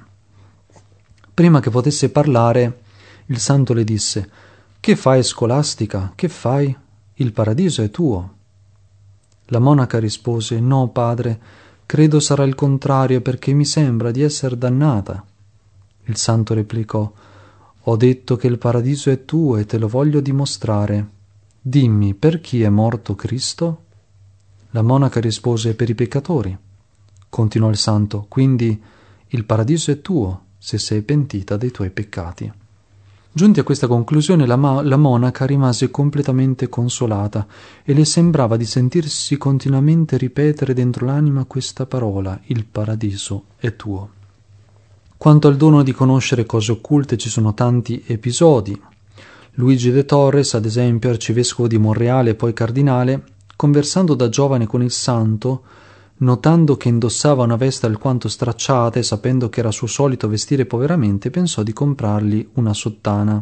Prima che potesse parlare, il santo le disse: «Che fai, Scolastica? Che fai? Il paradiso è tuo». La monaca rispose: «No, padre, credo sarà il contrario, perché mi sembra di essere dannata». Il santo replicò: «Ho detto che il paradiso è tuo e te lo voglio dimostrare. Dimmi, per chi è morto Cristo?» La monaca rispose: «Per i peccatori». Continuò il santo: «Quindi il paradiso è tuo, se sei pentita dei tuoi peccati». Giunti a questa conclusione, la, ma- la monaca rimase completamente consolata e le sembrava di sentirsi continuamente ripetere dentro l'anima questa parola: il paradiso è tuo. Quanto al dono di conoscere cose occulte ci sono tanti episodi. Luigi de Torres, ad esempio, arcivescovo di Monreale e poi cardinale, conversando da giovane con il santo, notando che indossava una veste alquanto stracciata e sapendo che era suo solito vestire poveramente, pensò di comprargli una sottana.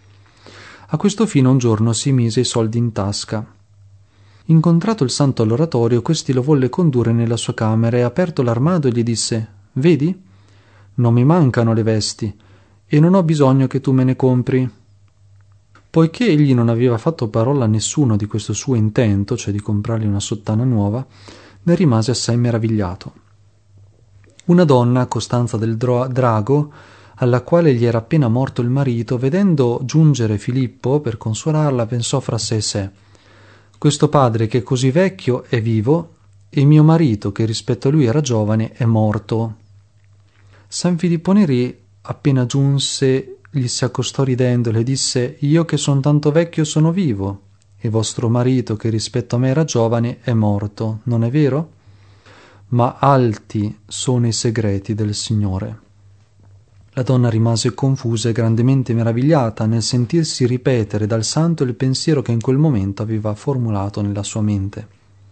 A questo fine un giorno si mise i soldi in tasca. Incontrato il santo all'oratorio, questi lo volle condurre nella sua camera e, aperto l'armadio, gli disse: «Vedi? Non mi mancano le vesti e non ho bisogno che tu me ne compri». Poiché egli non aveva fatto parola a nessuno di questo suo intento, cioè di comprargli una sottana nuova, ne rimase assai meravigliato. Una donna, Costanza del Drago, alla quale gli era appena morto il marito, vedendo giungere Filippo per consolarla, pensò fra sé e sé: «Questo padre che è così vecchio è vivo e mio marito, che rispetto a lui era giovane, è morto». San Filippo Neri, appena giunse, gli si accostò ridendo e le disse: «Io che son tanto vecchio sono vivo, e vostro marito, che rispetto a me era giovane, è morto, non è vero? Ma alti sono i segreti del Signore». La donna rimase confusa e grandemente meravigliata nel sentirsi ripetere dal santo il pensiero che in quel momento aveva formulato nella sua mente.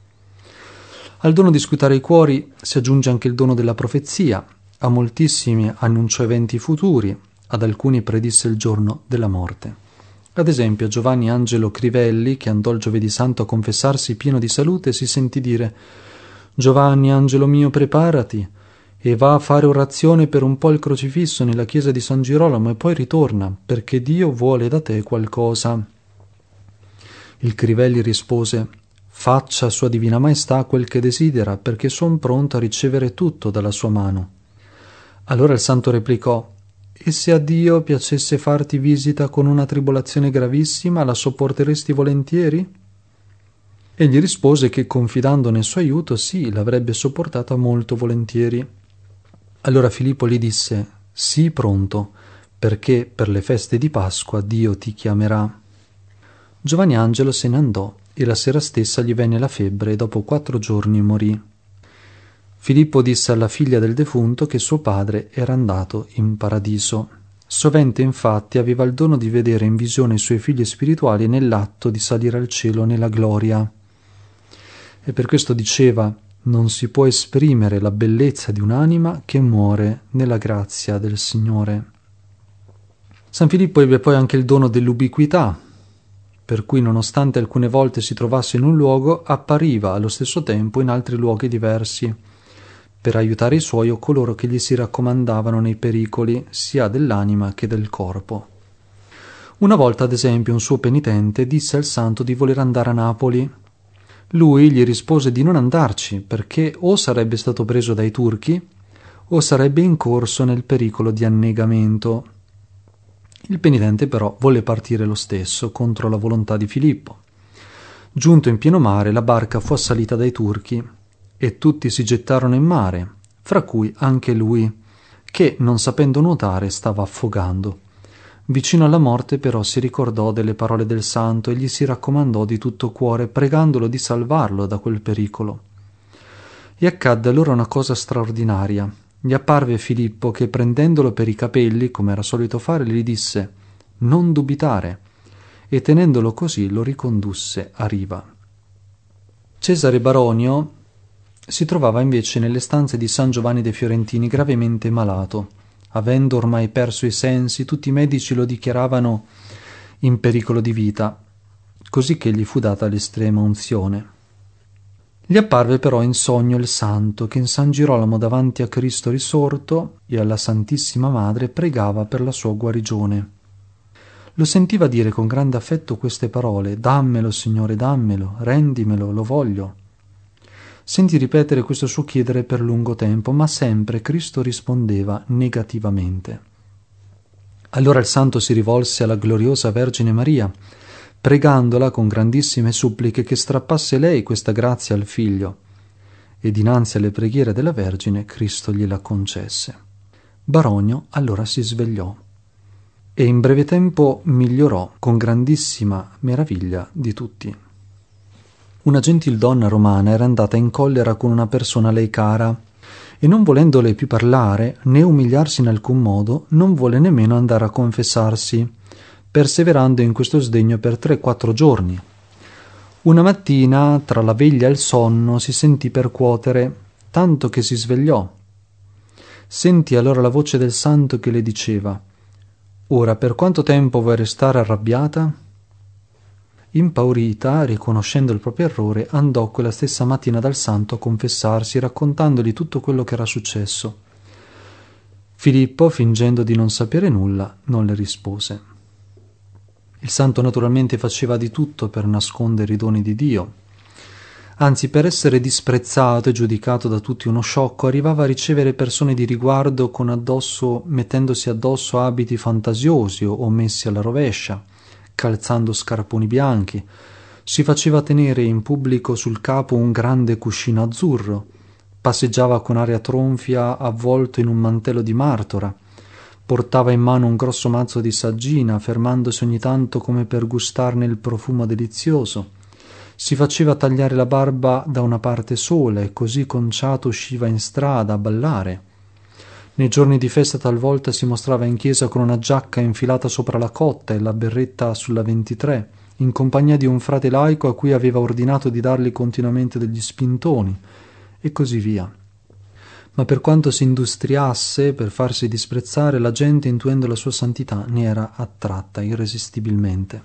Al dono di scrutare i cuori si aggiunge anche il dono della profezia. A moltissimi annunciò eventi futuri, ad alcuni predisse il giorno della morte. Ad esempio, a Giovanni Angelo Crivelli, che andò il giovedì santo a confessarsi pieno di salute, si sentì dire: «Giovanni, angelo mio, preparati e va a fare orazione per un po' il crocifisso nella chiesa di San Girolamo e poi ritorna, perché Dio vuole da te qualcosa». Il Crivelli rispose: «Faccia Sua Divina Maestà quel che desidera, perché son pronto a ricevere tutto dalla sua mano». Allora il santo replicò: «E se a Dio piacesse farti visita con una tribolazione gravissima, la sopporteresti volentieri?» Egli rispose che, confidando nel suo aiuto, sì, l'avrebbe sopportata molto volentieri. Allora Filippo gli disse: «Sii pronto, perché per le feste di Pasqua Dio ti chiamerà». Giovanni Angelo se ne andò e la sera stessa gli venne la febbre e dopo quattro giorni morì. Filippo disse alla figlia del defunto che suo padre era andato in paradiso. Sovente infatti aveva il dono di vedere in visione i suoi figli spirituali nell'atto di salire al cielo nella gloria. E per questo diceva: «Non si può esprimere la bellezza di un'anima che muore nella grazia del Signore». San Filippo ebbe poi anche il dono dell'ubiquità, per cui nonostante alcune volte si trovasse in un luogo, appariva allo stesso tempo in altri luoghi diversi, per aiutare i suoi o coloro che gli si raccomandavano nei pericoli sia dell'anima che del corpo. Una volta, ad esempio, un suo penitente disse al santo di voler andare a Napoli. Lui gli rispose di non andarci, perché o sarebbe stato preso dai turchi o sarebbe incorso nel pericolo di annegamento. Il penitente però volle partire lo stesso, contro la volontà di Filippo. Giunto in pieno mare, la barca fu assalita dai turchi e tutti si gettarono in mare, fra cui anche lui, che, non sapendo nuotare, stava affogando. Vicino alla morte però si ricordò delle parole del santo e gli si raccomandò di tutto cuore, pregandolo di salvarlo da quel pericolo. E accadde allora una cosa straordinaria. Gli apparve Filippo che, prendendolo per i capelli, come era solito fare, gli disse: «Non dubitare», e tenendolo così lo ricondusse a riva. Cesare Baronio si trovava invece nelle stanze di San Giovanni de' Fiorentini gravemente malato. Avendo ormai perso i sensi, tutti i medici lo dichiaravano in pericolo di vita, così che gli fu data l'estrema unzione. Gli apparve però in sogno il santo che in San Girolamo davanti a Cristo risorto e alla Santissima Madre pregava per la sua guarigione. Lo sentiva dire con grande affetto queste parole: «Dammelo, Signore, dammelo, rendimelo, lo voglio». Sentì ripetere questo suo chiedere per lungo tempo, ma sempre Cristo rispondeva negativamente. Allora il santo si rivolse alla gloriosa Vergine Maria, pregandola con grandissime suppliche che strappasse lei questa grazia al figlio, e dinanzi alle preghiere della Vergine Cristo gliela concesse. Baronio allora si svegliò e in breve tempo migliorò con grandissima meraviglia di tutti. Una gentildonna romana era andata in collera con una persona a lei cara e, non volendole più parlare né umiliarsi in alcun modo, non volle nemmeno andare a confessarsi, perseverando in questo sdegno per tre quattro giorni. Una mattina, tra la veglia e il sonno, si sentì percuotere, tanto che si svegliò. Sentì allora la voce del santo che le diceva: «Ora, per quanto tempo vuoi restare arrabbiata?» Impaurita, riconoscendo il proprio errore, andò quella stessa mattina dal santo a confessarsi, raccontandogli tutto quello che era successo. Filippo, fingendo di non sapere nulla, non le rispose. Il santo naturalmente faceva di tutto per nascondere i doni di Dio. Anzi, per essere disprezzato e giudicato da tutti uno sciocco, arrivava a ricevere persone di riguardo con addosso, mettendosi addosso abiti fantasiosi o messi alla rovescia, calzando scarponi bianchi. Si faceva tenere in pubblico sul capo un grande cuscino azzurro, passeggiava con aria tronfia avvolto in un mantello di martora, Portava in mano un grosso mazzo di saggina, fermandosi ogni tanto come per gustarne il profumo delizioso. Si faceva tagliare la barba da una parte sola e così conciato usciva in strada a ballare. Nei giorni di festa talvolta si mostrava in chiesa con una giacca infilata sopra la cotta e la berretta sulla ventitré, in compagnia di un frate laico a cui aveva ordinato di dargli continuamente degli spintoni, e così via. Ma per quanto si industriasse per farsi disprezzare, la gente, intuendo la sua santità, ne era attratta irresistibilmente.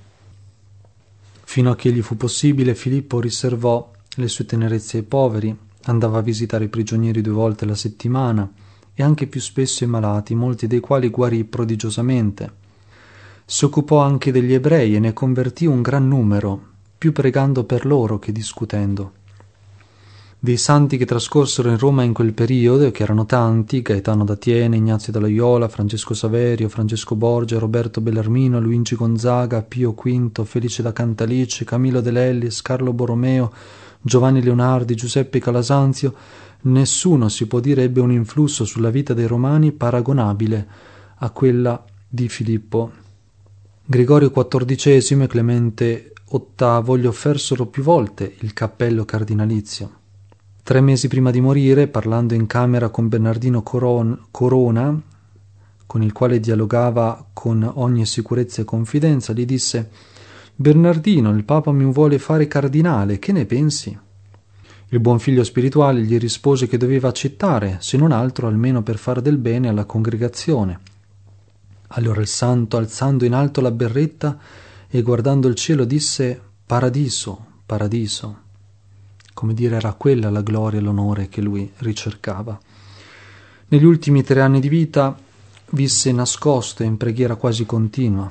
Fino a che gli fu possibile, Filippo riservò le sue tenerezze ai poveri, andava a visitare i prigionieri due volte alla settimana e anche più spesso i malati, molti dei quali guarì prodigiosamente. Si occupò anche degli ebrei e ne convertì un gran numero, più pregando per loro che discutendo. Dei santi che trascorsero in Roma in quel periodo, che erano tanti, Gaetano da Thiene, Ignazio da Loyola, Francesco Saverio, Francesco Borgia, Roberto Bellarmino, Luigi Gonzaga, Pio V, Felice da Cantalice, Camillo De Lellis, Carlo Borromeo, Giovanni Leonardi, Giuseppe Calasanzio, nessuno si può dire ebbe un influsso sulla vita dei romani paragonabile a quella di Filippo. Gregorio quattordicesimo e Clemente ottavo gli offersero più volte il cappello cardinalizio. Tre mesi prima di morire, parlando in camera con Bernardino Coron- Corona, con il quale dialogava con ogni sicurezza e confidenza, gli disse: «Bernardino, il Papa mi vuole fare cardinale, che ne pensi?» Il buon figlio spirituale gli rispose che doveva accettare, se non altro almeno per fare del bene alla congregazione. Allora il santo, alzando in alto la berretta e guardando il cielo, disse: «Paradiso, paradiso». Come dire, era quella la gloria e l'onore che lui ricercava. Negli ultimi tre anni di vita visse nascosto e in preghiera quasi continua.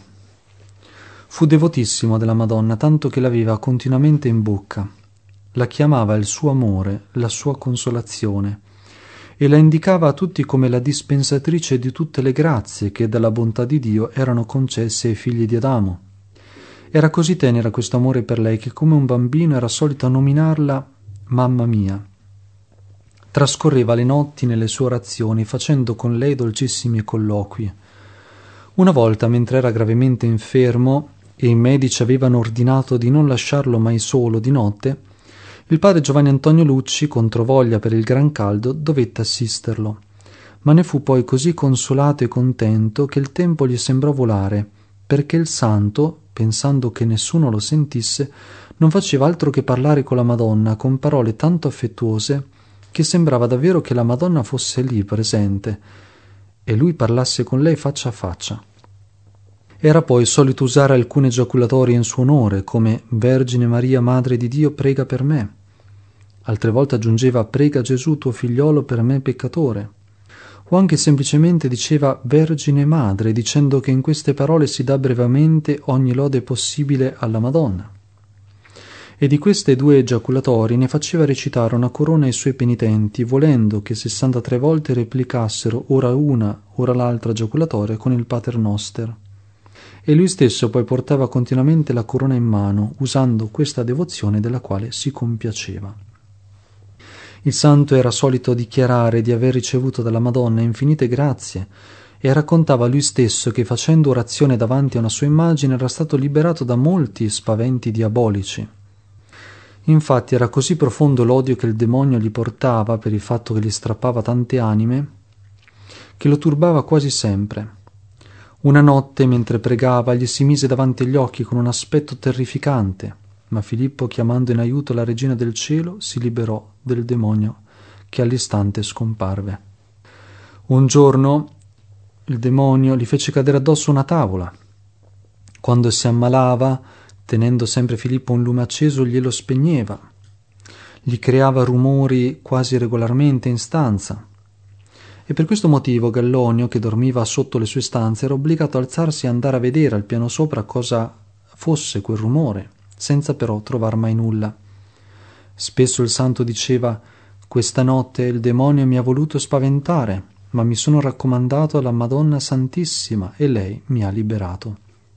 Fu devotissimo della Madonna, tanto che l'aveva continuamente in bocca. La chiamava il suo amore, la sua consolazione, e la indicava a tutti come la dispensatrice di tutte le grazie che dalla bontà di Dio erano concesse ai figli di Adamo. Era così tenera questo amore per lei che come un bambino era solito nominarla mamma mia. Trascorreva le notti nelle sue orazioni, facendo con lei dolcissimi colloqui. Una volta, mentre era gravemente infermo e i medici avevano ordinato di non lasciarlo mai solo di notte, il padre Giovanni Antonio Lucci, controvoglia per il gran caldo, dovette assisterlo. Ma ne fu poi così consolato e contento che il tempo gli sembrò volare, perché il santo, pensando che nessuno lo sentisse, non faceva altro che parlare con la Madonna con parole tanto affettuose che sembrava davvero che la Madonna fosse lì presente e lui parlasse con lei faccia a faccia. Era poi solito usare alcune giaculatorie in suo onore, come «Vergine Maria, Madre di Dio, prega per me». Altre volte aggiungeva «Prega Gesù tuo figliolo per me peccatore». O anche semplicemente diceva «Vergine Madre», dicendo che in queste parole si dà brevemente ogni lode possibile alla Madonna. E di queste due egiaculatori ne faceva recitare una corona ai suoi penitenti, volendo che sessantatré volte replicassero ora una, ora l'altra egiaculatoria con il Pater Noster. E lui stesso poi portava continuamente la corona in mano, usando questa devozione della quale si compiaceva. Il santo era solito dichiarare di aver ricevuto dalla Madonna infinite grazie e raccontava lui stesso che facendo orazione davanti a una sua immagine era stato liberato da molti spaventi diabolici. Infatti era così profondo l'odio che il demonio gli portava per il fatto che gli strappava tante anime, che lo turbava quasi sempre. Una notte, mentre pregava, gli si mise davanti agli occhi con un aspetto terrificante, ma Filippo, chiamando in aiuto la Regina del Cielo, si liberò del demonio che all'istante scomparve. Un giorno il demonio gli fece cadere addosso una tavola. Quando si ammalava, tenendo sempre Filippo un lume acceso, glielo spegneva. Gli creava rumori quasi regolarmente in stanza. E per questo motivo Gallonio, che dormiva sotto le sue stanze, era obbligato a alzarsi e andare a vedere al piano sopra cosa fosse quel rumore, senza però trovar mai nulla. Spesso il santo diceva: «Questa notte il demonio mi ha voluto spaventare, ma mi sono raccomandato alla Madonna Santissima e lei mi ha liberato».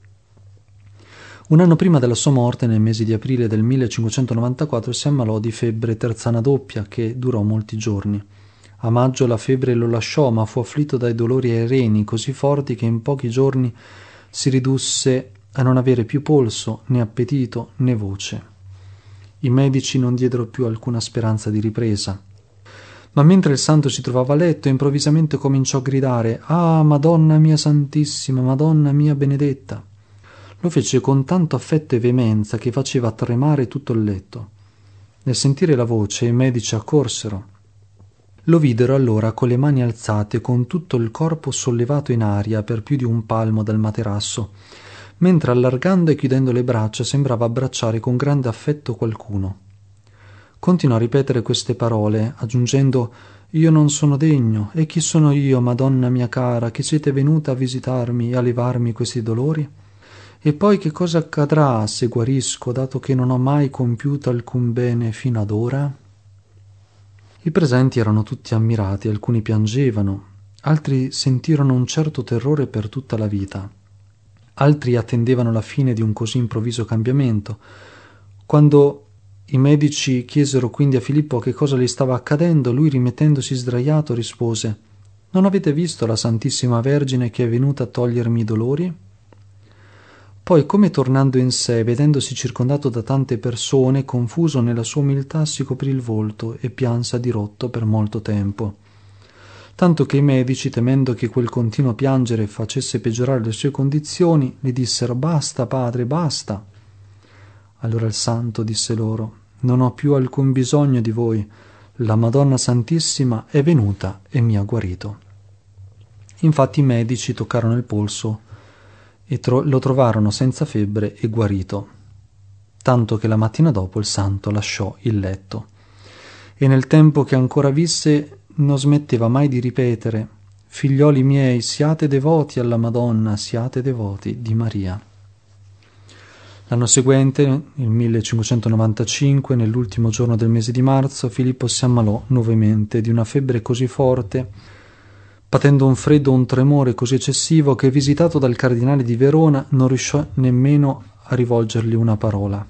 Un anno prima della sua morte, nel mese di aprile del millecinquecentonovantaquattro, si ammalò di febbre terzana doppia che durò molti giorni. A maggio la febbre lo lasciò, ma fu afflitto dai dolori ai reni così forti che in pochi giorni si ridusse a non avere più polso, né appetito, né voce. I medici non diedero più alcuna speranza di ripresa. Ma mentre il santo si trovava a letto, improvvisamente cominciò a gridare: «Ah, Madonna mia Santissima, Madonna mia Benedetta!» Lo fece con tanto affetto e veemenza che faceva tremare tutto il letto. Nel sentire la voce, i medici accorsero. Lo videro allora con le mani alzate, con tutto il corpo sollevato in aria per più di un palmo dal materasso, mentre allargando e chiudendo le braccia sembrava abbracciare con grande affetto qualcuno. Continuò a ripetere queste parole, aggiungendo: «Io non sono degno, e chi sono io, Madonna mia cara, che siete venuta a visitarmi e a levarmi questi dolori? E poi che cosa accadrà se guarisco, dato che non ho mai compiuto alcun bene fino ad ora?» I presenti erano tutti ammirati, alcuni piangevano, altri sentirono un certo terrore per tutta la vita. Altri attendevano la fine di un così improvviso cambiamento. Quando i medici chiesero quindi a Filippo che cosa gli stava accadendo, lui, rimettendosi sdraiato, rispose: «Non avete visto la Santissima Vergine che è venuta a togliermi i dolori?» Poi, come tornando in sé, vedendosi circondato da tante persone, confuso nella sua umiltà, si coprì il volto e pianse a dirotto per molto tempo. Tanto che i medici, temendo che quel continuo piangere facesse peggiorare le sue condizioni, gli dissero: «Basta, padre, basta!» Allora il santo disse loro: «Non ho più alcun bisogno di voi. La Madonna Santissima è venuta e mi ha guarito». Infatti i medici toccarono il polso e tro- lo trovarono senza febbre e guarito, tanto che la mattina dopo il santo lasciò il letto. E nel tempo che ancora visse non smetteva mai di ripetere: «Figlioli miei, siate devoti alla Madonna, siate devoti di Maria». L'anno seguente, il millecinquecentonovantacinque, nell'ultimo giorno del mese di marzo, Filippo si ammalò nuovamente di una febbre così forte, patendo un freddo, un tremore così eccessivo, che, visitato dal cardinale di Verona, non riuscì nemmeno a rivolgergli una parola.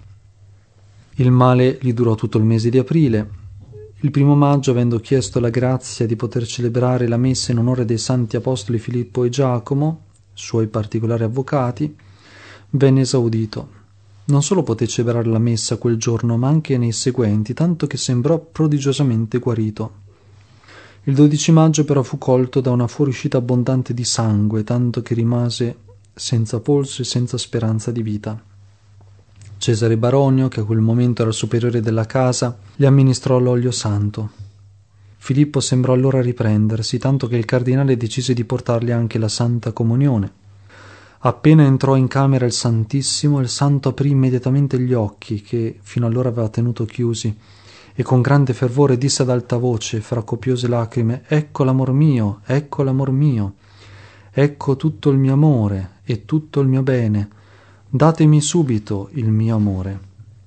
Il male gli durò tutto il mese di aprile. Il primo maggio, avendo chiesto la grazia di poter celebrare la messa in onore dei santi apostoli Filippo e Giacomo, suoi particolari avvocati, venne esaudito. Non solo poté celebrare la messa quel giorno, ma anche nei seguenti, tanto che sembrò prodigiosamente guarito. Il dodici maggio però fu colto da una fuoriuscita abbondante di sangue, tanto che rimase senza polso e senza speranza di vita. Cesare Baronio, che a quel momento era il superiore della casa, gli amministrò l'olio santo. Filippo sembrò allora riprendersi, tanto che il cardinale decise di portargli anche la Santa Comunione. Appena entrò in camera il Santissimo, il santo aprì immediatamente gli occhi, che fino allora aveva tenuto chiusi, e con grande fervore disse ad alta voce, fra copiose lacrime: «Ecco l'amor mio, ecco l'amor mio, ecco tutto il mio amore e tutto il mio bene, datemi subito il mio amore».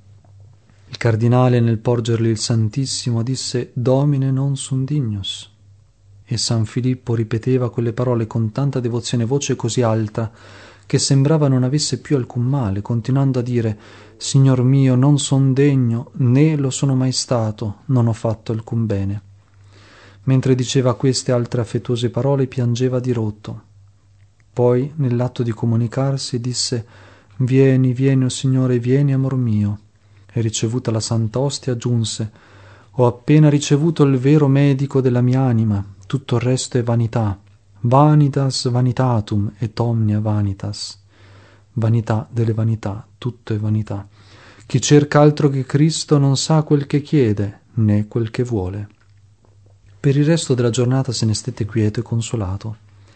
Il cardinale, nel porgergli il Santissimo, disse: «Domine non sum dignus». E San Filippo ripeteva quelle parole con tanta devozione e voce così alta che sembrava non avesse più alcun male, continuando a dire: «Signor mio, non son degno, né lo sono mai stato, non ho fatto alcun bene». Mentre diceva queste altre affettuose parole, piangeva di rotto. Poi, nell'atto di comunicarsi, disse: «Vieni, vieni, o Signore, vieni, amor mio». E ricevuta la Santa Ostia aggiunse: «Ho appena ricevuto il vero medico della mia anima, tutto il resto è vanità. Vanitas vanitatum et omnia vanitas». Vanità delle vanità, tutto è vanità. Chi cerca altro che Cristo non sa quel che chiede, né quel che vuole. Per il resto della giornata se ne stette quieto e consolato.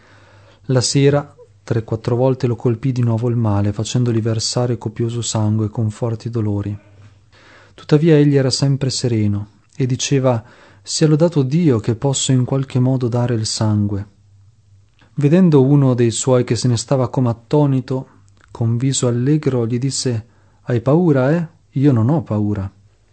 La sera, tre quattro volte lo colpì di nuovo il male, facendogli versare copioso sangue con forti dolori. Tuttavia egli era sempre sereno e diceva: «Sia lodato Dio che posso in qualche modo dare il sangue». Vedendo uno dei suoi che se ne stava come attonito, con viso allegro gli disse: «Hai paura, eh? Io non ho paura».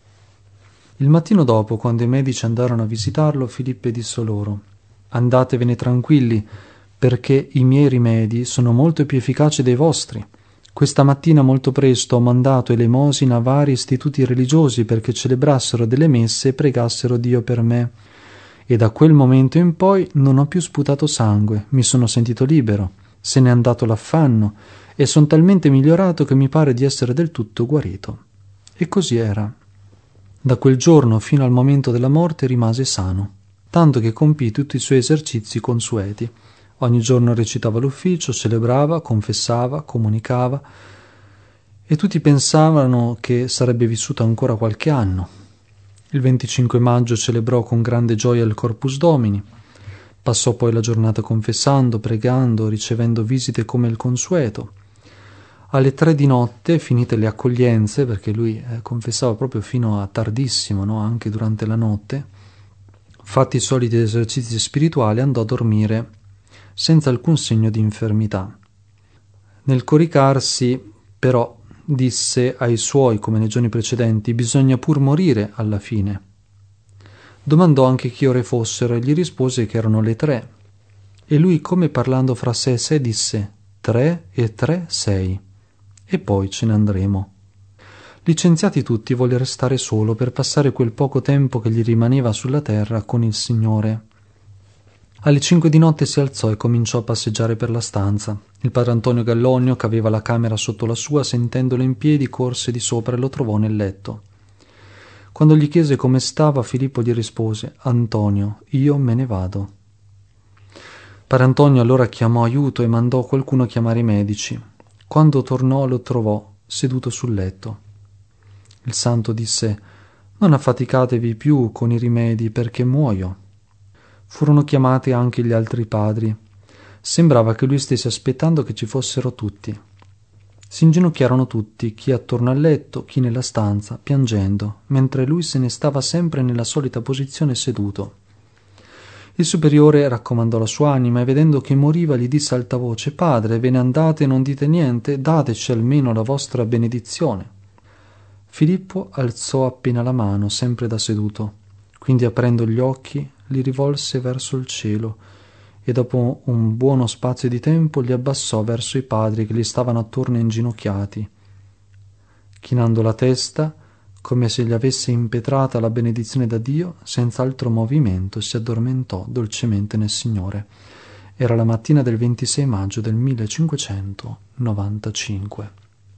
Il mattino dopo, quando i medici andarono a visitarlo, Filippo disse loro: «Andatevene tranquilli, perché i miei rimedi sono molto più efficaci dei vostri. Questa mattina molto presto ho mandato elemosina a vari istituti religiosi perché celebrassero delle messe e pregassero Dio per me. e da quel momento in poi non ho più sputato sangue, mi sono sentito libero, se n'è andato l'affanno e son talmente migliorato che mi pare di essere del tutto guarito. E così era. Da quel giorno fino al momento della morte rimase sano, tanto che compì tutti i suoi esercizi consueti. Ogni giorno recitava l'ufficio, celebrava, confessava, comunicava, e tutti pensavano che sarebbe vissuto ancora qualche anno. Il venticinque maggio celebrò con grande gioia il Corpus Domini, passò poi la giornata confessando, pregando, ricevendo visite come il consueto. Alle tre di notte, finite le accoglienze, perché lui eh, confessava proprio fino a tardissimo, no? Anche durante la notte, fatti i soliti esercizi spirituali, andò a dormire senza alcun segno di infermità. Nel coricarsi, però, disse ai suoi, come nei giorni precedenti, bisogna pur morire alla fine. Domandò anche che ore fossero e gli rispose che erano le tre. E lui, come parlando fra sé e sé, disse tre e tre, sei. E poi ce ne andremo. Licenziati tutti, volle restare solo per passare quel poco tempo che gli rimaneva sulla terra con il Signore. Alle cinque di notte si alzò e cominciò a passeggiare per la stanza. Il padre Antonio Gallonio, che aveva la camera sotto la sua, sentendolo in piedi, corse di sopra e lo trovò nel letto. Quando gli chiese come stava, Filippo gli rispose: Antonio, io me ne vado. Padre Antonio allora chiamò aiuto e mandò qualcuno a chiamare i medici. Quando tornò lo trovò seduto sul letto. Il santo disse: non affaticatevi più con i rimedi, perché muoio. Furono chiamati anche gli altri padri. Sembrava che lui stesse aspettando che ci fossero tutti. Si inginocchiarono tutti, chi attorno al letto, chi nella stanza, piangendo, mentre lui se ne stava sempre nella solita posizione seduto. Il superiore raccomandò la sua anima e vedendo che moriva gli disse altavoce: Padre, ve ne andate e non dite niente, dateci almeno la vostra benedizione. Filippo alzò appena la mano, sempre da seduto, quindi aprendo gli occhi li rivolse verso il cielo e dopo un buono spazio di tempo li abbassò verso i padri che gli stavano attorno inginocchiati. Chinando la testa, come se gli avesse impetrata la benedizione da Dio, senza altro movimento si addormentò dolcemente nel Signore. Era la mattina del ventisei maggio del millecinquecentonovantacinque.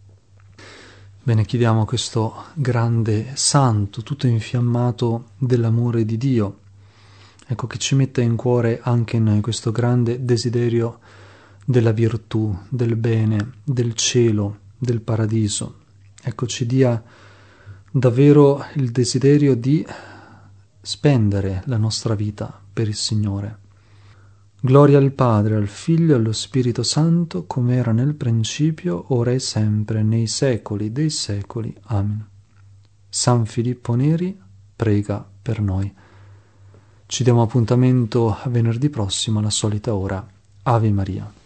Bene, chiediamo a questo grande santo, tutto infiammato dell'amore di Dio, ecco, che ci metta in cuore anche noi questo grande desiderio della virtù, del bene, del cielo, del paradiso. Ecco, ci dia davvero il desiderio di spendere la nostra vita per il Signore. Gloria al Padre, al Figlio e allo Spirito Santo, come era nel principio, ora e sempre, nei secoli dei secoli. Amen. San Filippo Neri prega per noi. Ci diamo appuntamento a venerdì prossimo alla solita ora. Ave Maria.